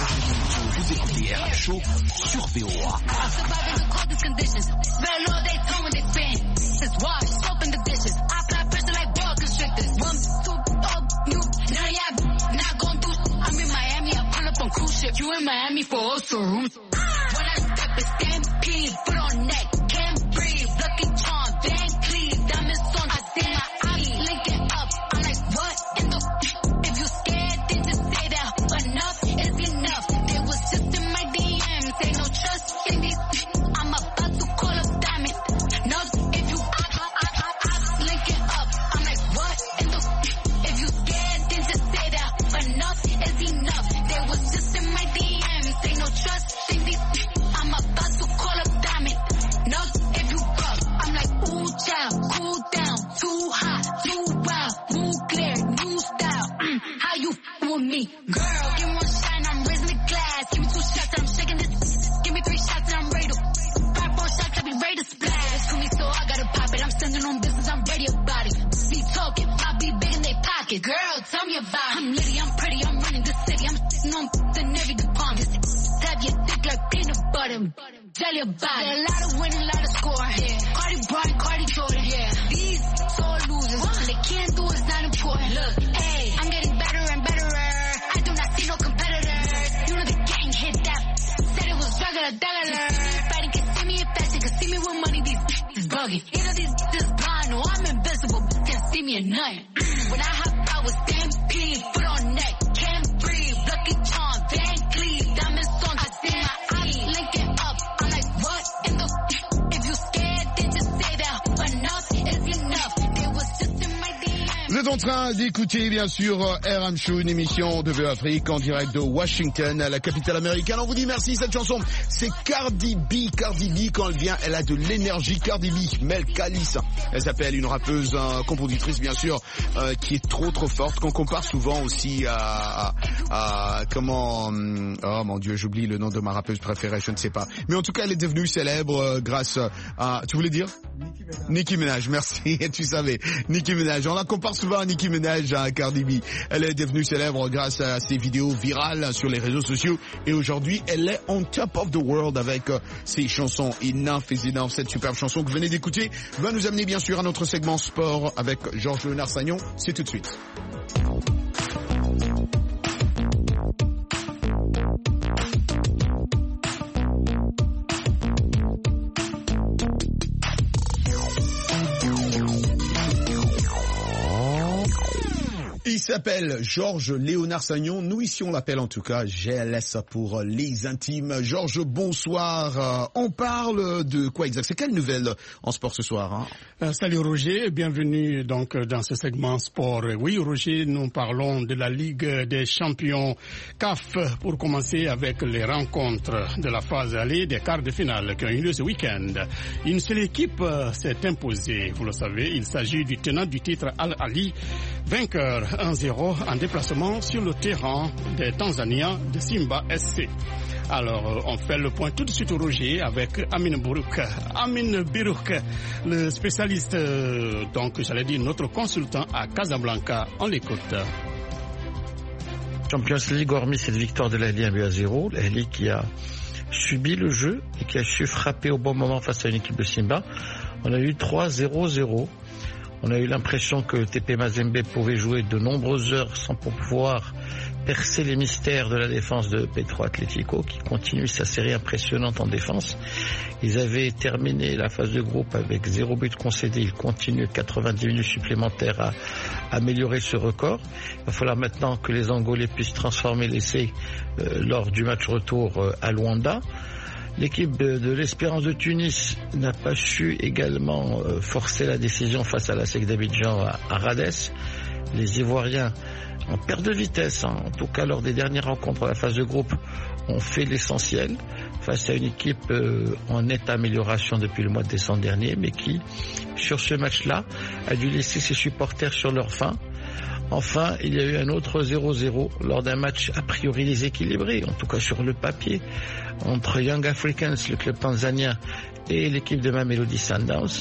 Vous écoutez R M Show sur V O A. I'm surviving the coldest conditions. Very low they tone when they spin. It's wash, soap in the dishes. I apply pressure like boa constrictors. One, two, oh, you. Now y'all not gon' do. I'm in Miami, I pull up on cruise ship. You in Miami for also rooms. When I step a stampede, foot on neck, can't breathe. Lucky charm, Van Cleave, diamonds on. I see my eye, link it up. I'm like, what in the? If you scared, then just say that. Enough is enough. They was just in my D Ms, ain't no trust in these. I'm about to call up diamond. No, if you I, I, I, I, link it up. I'm like, what in the? If you scared, then just say that. Enough is enough. They was just in my D Ms, ain't no trust in these. I'm about to call up diamond. No, if you buck, I'm like, ooh, child, cool down, too hot, too wild, mood clear, new style. Mm, how you f- with me, girl? Give me one shine, I'm raising the glass. Give me two shots, and I'm shaking this. Give me three shots, and I'm ready to. Five, four shots, I be ready to splash. To me, so I gotta pop it. I'm standing on business, I'm ready about it. Be talking, I be big in their pocket. Girl, tell me about it. I'm litty, I'm pretty, I'm running the city. I'm sitting on the Navy department. Tap your thick like peanut butter. Jelly about it. A lot of winning, a lot of scoring. Yeah. Cardi Bryant, Cardi Jordan. Yeah. These sore losers. What they can't do is not important. Look, hey, I'm getting better and better. I do not see no competitors. You know the gang hit that. Said it was regular, dollar. Fighting can see me in fashion, can see me with money. These is bugging. You know these is blind. No, I'm invincible. Can't see me at night. When I hop out with stampede, foot on neck, can't breathe. Lucky charm, Van Cleave, diamonds on. I see my eye, link it up. I'm like, what in the? If you scared, then just say that. Enough is enough. They was just in my D M. Vous êtes en train d'écouter bien sûr R M Show, une émission de V O Afrique en direct de Washington, la capitale américaine. On vous dit merci. Cette chanson, c'est Cardi B. Cardi B, quand elle vient, elle a de l'énergie. Cardi B, Mel Kalis. Elle s'appelle, une rappeuse, euh, compositrice bien sûr, euh, qui est trop trop forte, qu'on compare souvent aussi à, à, à comment, oh mon Dieu, j'oublie le nom de ma rappeuse préférée, je ne sais pas. Mais en tout cas, elle est devenue célèbre euh, grâce à, tu voulais dire? Nicki Minaj, merci, tu savais. Nicki Minaj, on la compare souvent à Nicki Minaj, à Cardi B. Elle est devenue célèbre grâce à ses vidéos virales sur les réseaux sociaux et aujourd'hui, elle est on top of the world avec euh, ses chansons Enough is Enough. Cette superbe chanson que vous venez d'écouter va nous amener bien sûr à notre segment sport avec Georges Léonard Sagnon. C'est tout de suite. Il s'appelle Georges Léonard Sagnon. Nous ici on l'appelle en tout cas G L S pour les intimes. Georges, bonsoir. On parle de quoi exact? C'est quelle nouvelle en sport ce soir, hein? euh, Salut Roger, bienvenue donc dans ce segment sport. Oui Roger, nous parlons de la Ligue des champions C A F pour commencer avec les rencontres de la phase allée des quarts de finale qui ont eu lieu ce week-end. Une seule équipe s'est imposée, vous le savez, il s'agit du tenant du titre Al Ahly, vainqueur un zéro en déplacement sur le terrain des Tanzaniens de Simba S C. Alors, on fait le point tout de suite au Roger avec Amin Birouk. Amin Birouk, le spécialiste, euh, donc j'allais dire notre consultant à Casablanca. On l'écoute. Champions League, hormis cette victoire de l'Ahly un but à zéro, l'Ahly qui a subi le jeu et qui a su frapper au bon moment face à une équipe de Simba, on a eu trois zéro zéro. On a eu l'impression que T P Mazembe pouvait jouer de nombreuses heures sans pouvoir percer les mystères de la défense de Petro Atlético, qui continue sa série impressionnante en défense. Ils avaient terminé la phase de groupe avec zéro but concédé. Ils continuent quatre-vingt-dix minutes supplémentaires à améliorer ce record. Il va falloir maintenant que les Angolais puissent transformer l'essai euh, lors du match retour euh, à Luanda. L'équipe de, de l'Espérance de Tunis n'a pas su également euh, forcer la décision face à la S E C d'Abidjan à, à Rades. Les Ivoiriens, en perte de vitesse, hein, en tout cas lors des dernières rencontres de la phase de groupe, ont fait l'essentiel face à une équipe euh, en nette amélioration depuis le mois de décembre dernier, mais qui, sur ce match-là, a dû laisser ses supporters sur leur faim. Enfin, il y a eu un autre zéro zéro lors d'un match a priori déséquilibré, en tout cas sur le papier, entre Young Africans, le club tanzanien, et l'équipe de Mamelodi Sundowns.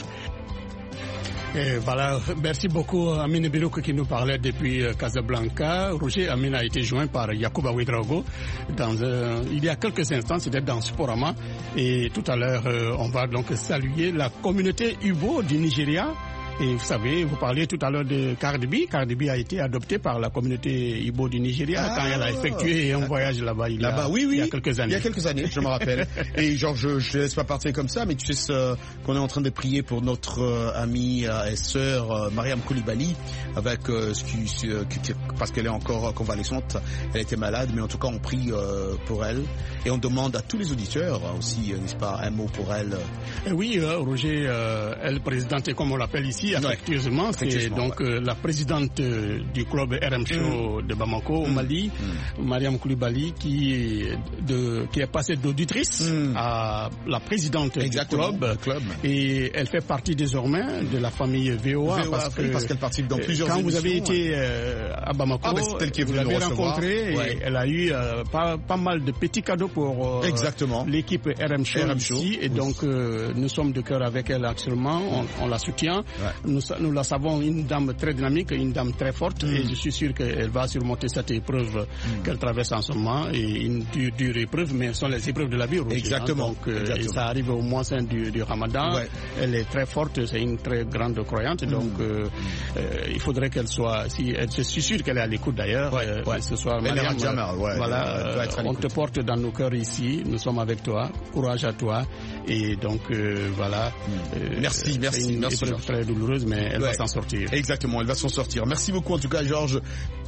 Et voilà, merci beaucoup Amin Birouk qui nous parlait depuis Casablanca. Roger, Amin a été joint par Yacouba Ouedraogo dans euh, il y a quelques instants, c'était dans Sporama. Et tout à l'heure, euh, on va donc saluer la communauté Igbo du Nigeria. Et vous savez, vous parliez tout à l'heure de Cardi B. Cardi B a été adoptée par la communauté Igbo du Nigeria ah, quand elle a effectué un voyage là-bas il, là-bas, y a, oui, oui, il y a quelques années. Il y a quelques années, je me rappelle. Et genre, je ne te laisse pas partir comme ça, mais tu sais euh, qu'on est en train de prier pour notre euh, amie euh, et sœur euh, Mariam Koulibaly, avec euh, ce qui, ce, qui, parce qu'elle est encore convalescente, elle était malade, mais en tout cas on prie euh, pour elle et on demande à tous les auditeurs aussi, euh, n'est-ce pas, un mot pour elle. Et oui, euh, Roger, euh, elle présidente, comme on l'appelle ici, affectueusement. Ouais. C'est donc ouais. euh, la présidente euh, du club R M Show mmh. de Bamako au mmh. Mali, mmh. Mariam Koulibaly, qui, de, qui est passée d'auditrice mmh. à la présidente Exactement, du club. club. Et elle fait partie désormais de la famille V O A. V O A parce, que, parce qu'elle participe dans plusieurs quand émissions. Quand vous avez été euh, à Bamako, ah, bah, c'est elle qui est vous venue l'avez recevoir. rencontrée ouais. et elle a eu euh, pas, pas mal de petits cadeaux pour euh, l'équipe R M Show, R M Show ici. Et oui. donc euh, nous sommes de cœur avec elle actuellement, on, on la soutient. Ouais. Nous, nous la savons une dame très dynamique, une dame très forte mm. et je suis sûr qu'elle va surmonter cette épreuve mm. qu'elle traverse en ce moment et une dure, dure épreuve, mais ce sont les épreuves de la vie. Roger, Exactement. Hein, donc, euh, Exactement. Et ça arrive au mois saint du, du Ramadan. Ouais. Elle est très forte, c'est une très grande croyante, mm. donc euh, mm. euh, il faudrait qu'elle soit, si, je suis sûr qu'elle est à l'écoute d'ailleurs, ouais, euh, ouais. ce soir. Mariam, ouais, voilà, euh, on te porte dans nos cœurs ici, nous sommes avec toi, courage à toi et donc euh, voilà. Mm. Euh, merci, merci. C'est une merci, épreuve très douloureuse, mais elle ouais. va s'en sortir. Exactement, elle va s'en sortir. Merci beaucoup en tout cas, Georges.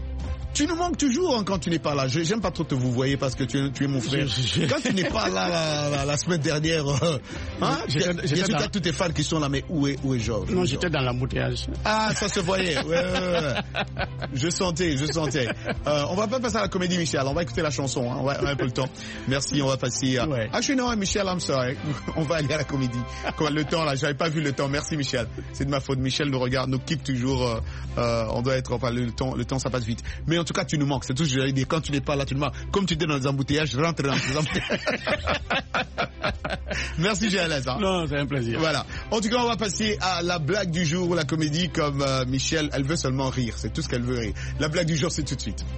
Tu nous manques toujours hein, quand tu n'es pas là. Je j'aime pas trop te vous voyez parce que tu es, tu es mon frère. Je, je... Quand tu n'es pas là la, la, la semaine dernière, euh, hein, j'étais, j'étais bien sûr dans... tous tes fans qui sont là, mais où est où est Georges? Non, j'étais dans l'embouteillage. Ah, ça se voyait. Ouais, ouais, ouais. Je sentais, je sentais. Euh, on va pas passer à la comédie, Michel. On va écouter la chanson. Hein. On, va, on a un peu le temps. Merci. On va passer. À... Ouais. Ah, je suis non, Michel. I'm sorry. On va aller à la comédie. Comme le temps là, j'avais pas vu le temps. Merci, Michel. C'est de ma faute. Michel nous regarde, nous quitte toujours. Euh, euh, on doit être. Enfin, le temps, le temps, ça passe vite. Mais en tout cas, tu nous manques. C'est tout ce que j'allais dire. Quand tu n'es pas là, tu nous manques. Comme tu dis dans les embouteillages, rentre dans les embouteillages. Merci G L S. Hein. Non, c'est un plaisir. Voilà. En tout cas, on va passer à la blague du jour, la comédie, comme euh, Michel, elle veut seulement rire. C'est tout ce qu'elle veut rire. La blague du jour, c'est tout de suite.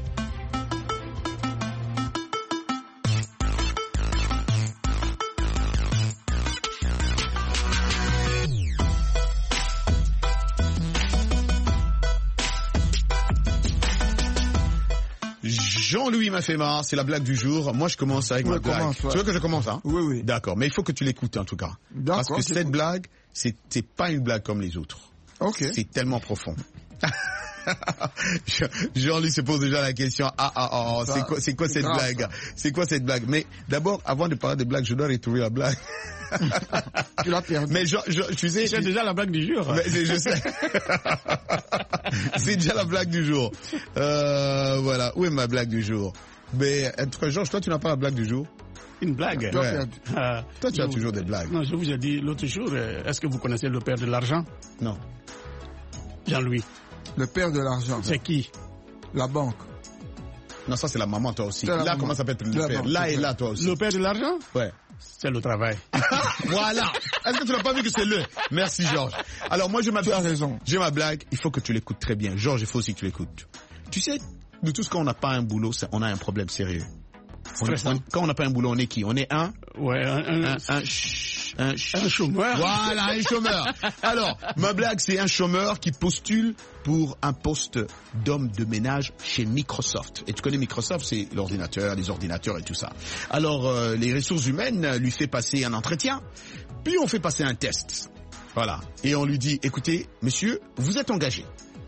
Jean-Louis m'a fait marre, c'est la blague du jour. Moi, je commence avec Oui, ma blague. commence, ouais. Tu veux que je commence, hein? Oui, oui. D'accord, mais il faut que tu l'écoutes en tout cas. Parce que cette j'écoute. blague, c'est c'est pas une blague comme les autres. Ok. C'est tellement profond. Jean-Louis se pose déjà la question. Ah, ah, ah, ah, c'est quoi, c'est quoi cette grave, blague? ça. C'est quoi cette blague? Mais d'abord, avant de parler de blague, je dois retrouver la blague. Tu l'as perdu. Mais je, je, tu sais, C'est déjà la blague du jour. mais, mais je sais. C'est déjà la blague du jour. Euh, voilà. Où est ma blague du jour? Mais, en tout cas, Georges, toi, tu n'as pas la blague du jour? Une blague. Ouais. Ah, Toi, tu as je- toujours des blagues. Non, je vous ai dit l'autre jour, euh, est-ce que vous connaissez le père de l'argent? Non. Jean-Louis. Le père de l'argent. C'est qui? La banque. Non, ça, c'est la maman, toi aussi. C'est la Là, maman. comment ça peut être le La père? banque, Là c'est et vrai. là, toi aussi. Le père de l'argent? Ouais. C'est le travail. Voilà. Est-ce que tu n'as pas vu que c'est le? Merci, Georges. Alors, moi, je m'appelle. Tu as raison. J'ai ma blague. Il faut que tu l'écoutes très bien. Georges, il faut aussi que tu l'écoutes. Tu sais, nous tous, quand on n'a pas un boulot, ça- on a un problème sérieux. On- Stressant. on- quand on n'a pas un boulot, on est qui? On est un? Ouais, un, un, Un, un, ch- un, ch- un chômeur. Voilà, un chômeur. Alors, ma blague, c'est un chômeur qui postule pour un poste d'homme de ménage chez Microsoft. Et tu connais Microsoft, c'est l'ordinateur, les ordinateurs et tout ça. Alors, euh, les ressources humaines lui fait passer un entretien, puis on fait passer un test. Voilà. Et on lui dit, écoutez, monsieur, vous êtes engagé.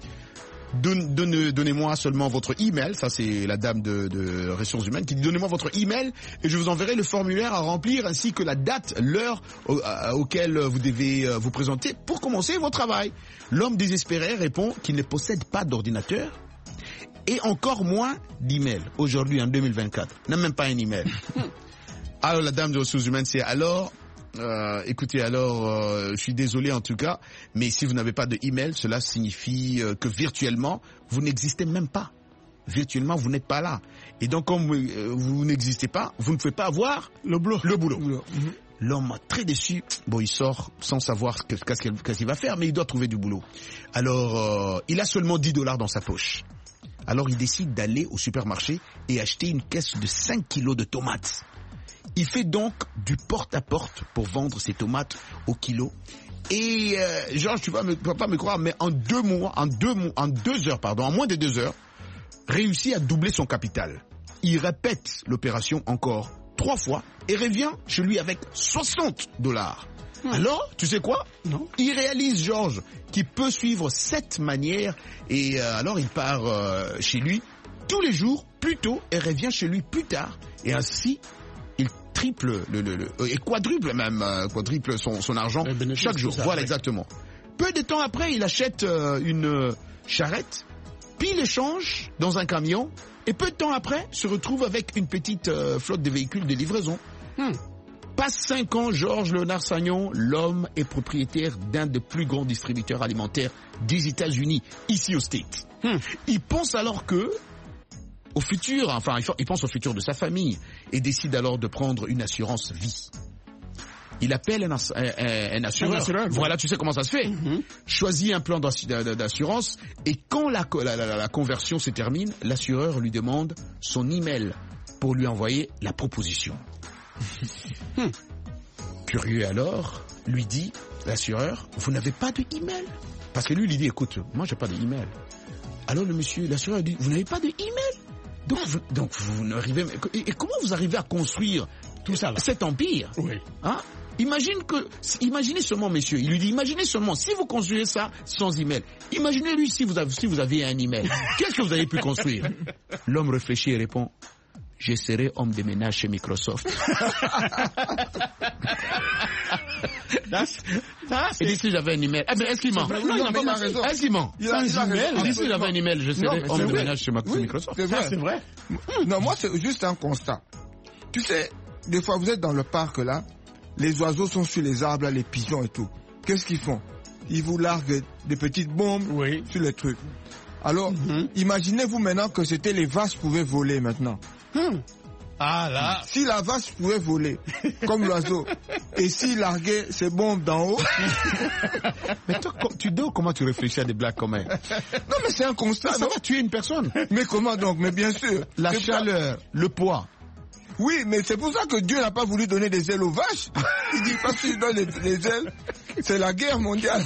Donne- donne- Donnez-moi seulement votre email, ça c'est la dame de, de ressources humaines qui dit donnez-moi votre email et je vous enverrai le formulaire à remplir ainsi que la date, l'heure au, à- auquel vous devez euh, vous présenter pour commencer votre travail. L'homme désespéré répond qu'il ne possède pas d'ordinateur et encore moins d'email aujourd'hui en deux mille vingt-quatre. N'a même pas un email. Alors la dame des ressources humaines c'est alors Euh, écoutez, alors, euh, je suis désolé en tout cas, mais si vous n'avez pas de email, cela signifie euh, que virtuellement, vous n'existez même pas. Virtuellement, vous n'êtes pas là. Et donc, comme euh, vous n'existez pas, vous ne pouvez pas avoir le boulot. Le boulot. Mhm. L'homme, très déçu, bon, il sort sans savoir que- qu'est-ce qu'il qu'est-ce qu'il va faire, mais il doit trouver du boulot. Alors, euh, il a seulement dix dollars dans sa poche. Alors, il décide d'aller au supermarché et acheter une caisse de cinq kilos de tomates. Il fait donc du porte-à-porte pour vendre ses tomates au kilo. Et euh, Georges, tu vas, me, tu vas pas me croire, mais en deux mois, en deux mois, en deux heures, pardon, en moins de deux heures, réussit à doubler son capital. Il répète l'opération encore trois fois et revient chez lui avec soixante dollars. Alors, tu sais quoi? Non. Il réalise, Georges, qu'il peut suivre cette manière et euh, alors il part euh, chez lui tous les jours plus tôt et revient chez lui plus tard. Et ainsi, il triple le, le, le et quadruple même euh, quadruple son, son argent Le bénéfice, chaque jour. tout ça, Voilà oui. exactement. Peu de temps après, il achète euh, une euh, charrette, puis il échange dans un camion et peu de temps après se retrouve avec une petite euh, flotte de véhicules de livraison. Hmm. Passe cinq ans, Georges Léonard Sagnon, l'homme est propriétaire d'un des plus grands distributeurs alimentaires des États-Unis, ici aux States. Hmm. Il pense alors que au futur, enfin, il fa- il pense au futur de sa famille et décide alors de prendre une assurance vie. Il appelle un, ass- un- un- un assureur. Un assureur, oui. Voilà, tu sais comment ça se fait. Mhm. Choisit un plan d'assu- d'a- d'assurance et quand la, co- la, la- la conversion se termine, l'assureur lui demande son email pour lui envoyer la proposition. Hmm. Curieux alors, lui dit l'assureur, vous n'avez pas de email? Parce que lui, il dit, écoute, moi j'ai pas de email. Alors le monsieur, l'assureur dit, vous n'avez pas de email? Donc, vous, donc vous n'arrivez, et, et comment vous arrivez à construire Tout ça là. cet empire? Oui. Hein? Imagine que, imaginez seulement, messieurs, il lui dit, imaginez seulement, si vous construisez ça sans email, imaginez lui si vous avez, si vous aviez un email, qu'est-ce que vous avez pu construire? L'homme réfléchit et répond, je serai homme de ménage chez Microsoft. Et dit si j'avais un email. Eh ben, est-ce qu'il ment? Non, Non, il n'a mais pas il a menti. raison. Est-ce qu'il ment? Il a- il a Sans email, raison, il dit si j'avais un email, je Non, serais mais homme c'est de vrai. ménage chez Mac- Oui, Microsoft. c'est vrai. Ça, c'est vrai. Non, moi, c'est juste un constat. Tu sais, des fois, vous êtes dans le parc, là, les oiseaux sont sur les arbres, là, les pigeons et tout. Qu'est-ce qu'ils font? Ils vous larguent des petites bombes Oui. sur les trucs. Alors, Mhm. imaginez-vous maintenant que c'était les vaches pouvaient voler maintenant. Hmm. Ah là. Si la vache pouvait voler, comme l'oiseau, et Et si larguer, c'est bon d'en haut. Mais toi, tu dors, comment tu réfléchis à des blagues comme ça? Non, mais c'est un constat. Ça va tuer une personne. Mais comment donc? Mais bien sûr. La chaleur, pas... le poids. Oui, mais c'est pour ça que Dieu n'a pas voulu donner des ailes aux vaches. Il dit, parce qu'il donne les, les ailes, c'est la guerre mondiale.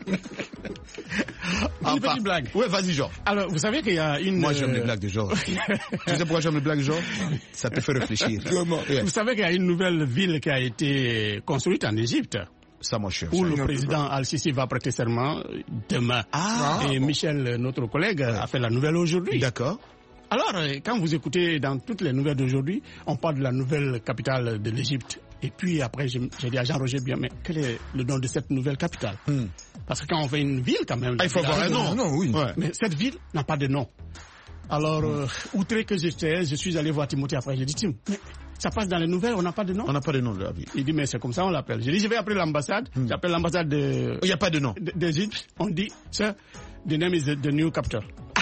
Une petite blague. Ouais, vas-y, Georges. Alors, vous savez qu'il y a une... Moi, j'aime les blagues de Georges. Tu sais pourquoi j'aime les blagues de Georges? Ça te fait réfléchir. Yeah. Vous savez qu'il y a une nouvelle ville qui a été construite en Égypte. Ça, moi, je suis où le président Al-Sisi va prêter serment demain. Ah, Et bon. Michel, notre collègue, a fait la nouvelle aujourd'hui. D'accord. Alors, quand vous écoutez dans toutes les nouvelles d'aujourd'hui, on parle de la nouvelle capitale de l'Égypte. Et puis après, j'ai dit à Jean-Roger bien, mais quel est le nom de cette nouvelle capitale? hmm. Parce que quand on fait une ville, quand même... Ah, il faut avoir un nom. nom oui. Ouais. Mais cette ville n'a pas de nom. Alors, hmm. euh, outré que j'étais, je suis allé voir Timothée après. J'ai dit, Tim, mais ça passe dans les nouvelles, on n'a pas de nom? On n'a pas de nom de la ville. Il dit, mais c'est comme ça, on l'appelle. J'ai dit, je vais appeler l'ambassade. Hmm. J'appelle l'ambassade de... Il n'y a pas de nom. D'Égypte. On dit, sir, the name is the, the new capital.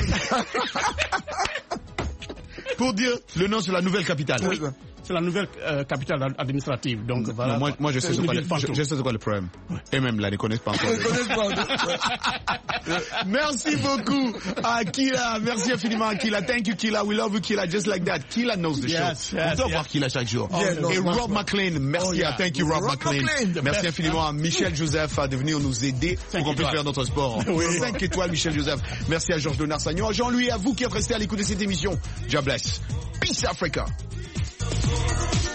Pour dire le nom, c'est la nouvelle capitale. Oui. C'est la nouvelle euh, capitale administrative. Donc, non, voilà. Moi, moi je, sais quoi le, je, je sais quoi le problème. Ouais. Et même là, ils ne connaissent pas encore. Ils ne connaissent pas. Merci beaucoup à Killa. Merci infiniment à Killa. Thank you, Killa. We love you, Killa. Just like that. Killa knows the yes, show. Yes, On doit yes. voir Killa chaque jour. Oh, yeah, Et no, Rob McLean. Merci oh, yeah. à Thank you, Rob, Rob McLean. McLean. Merci infiniment à Michel Joseph de venir nous aider pour qu'on puisse faire notre sport. Oui. cinq étoiles, Michel Joseph. Merci à Georges Donard-Sagnon. À Jean-Louis, à vous qui êtes restés à l'écoute de cette émission. God bless. Peace Africa.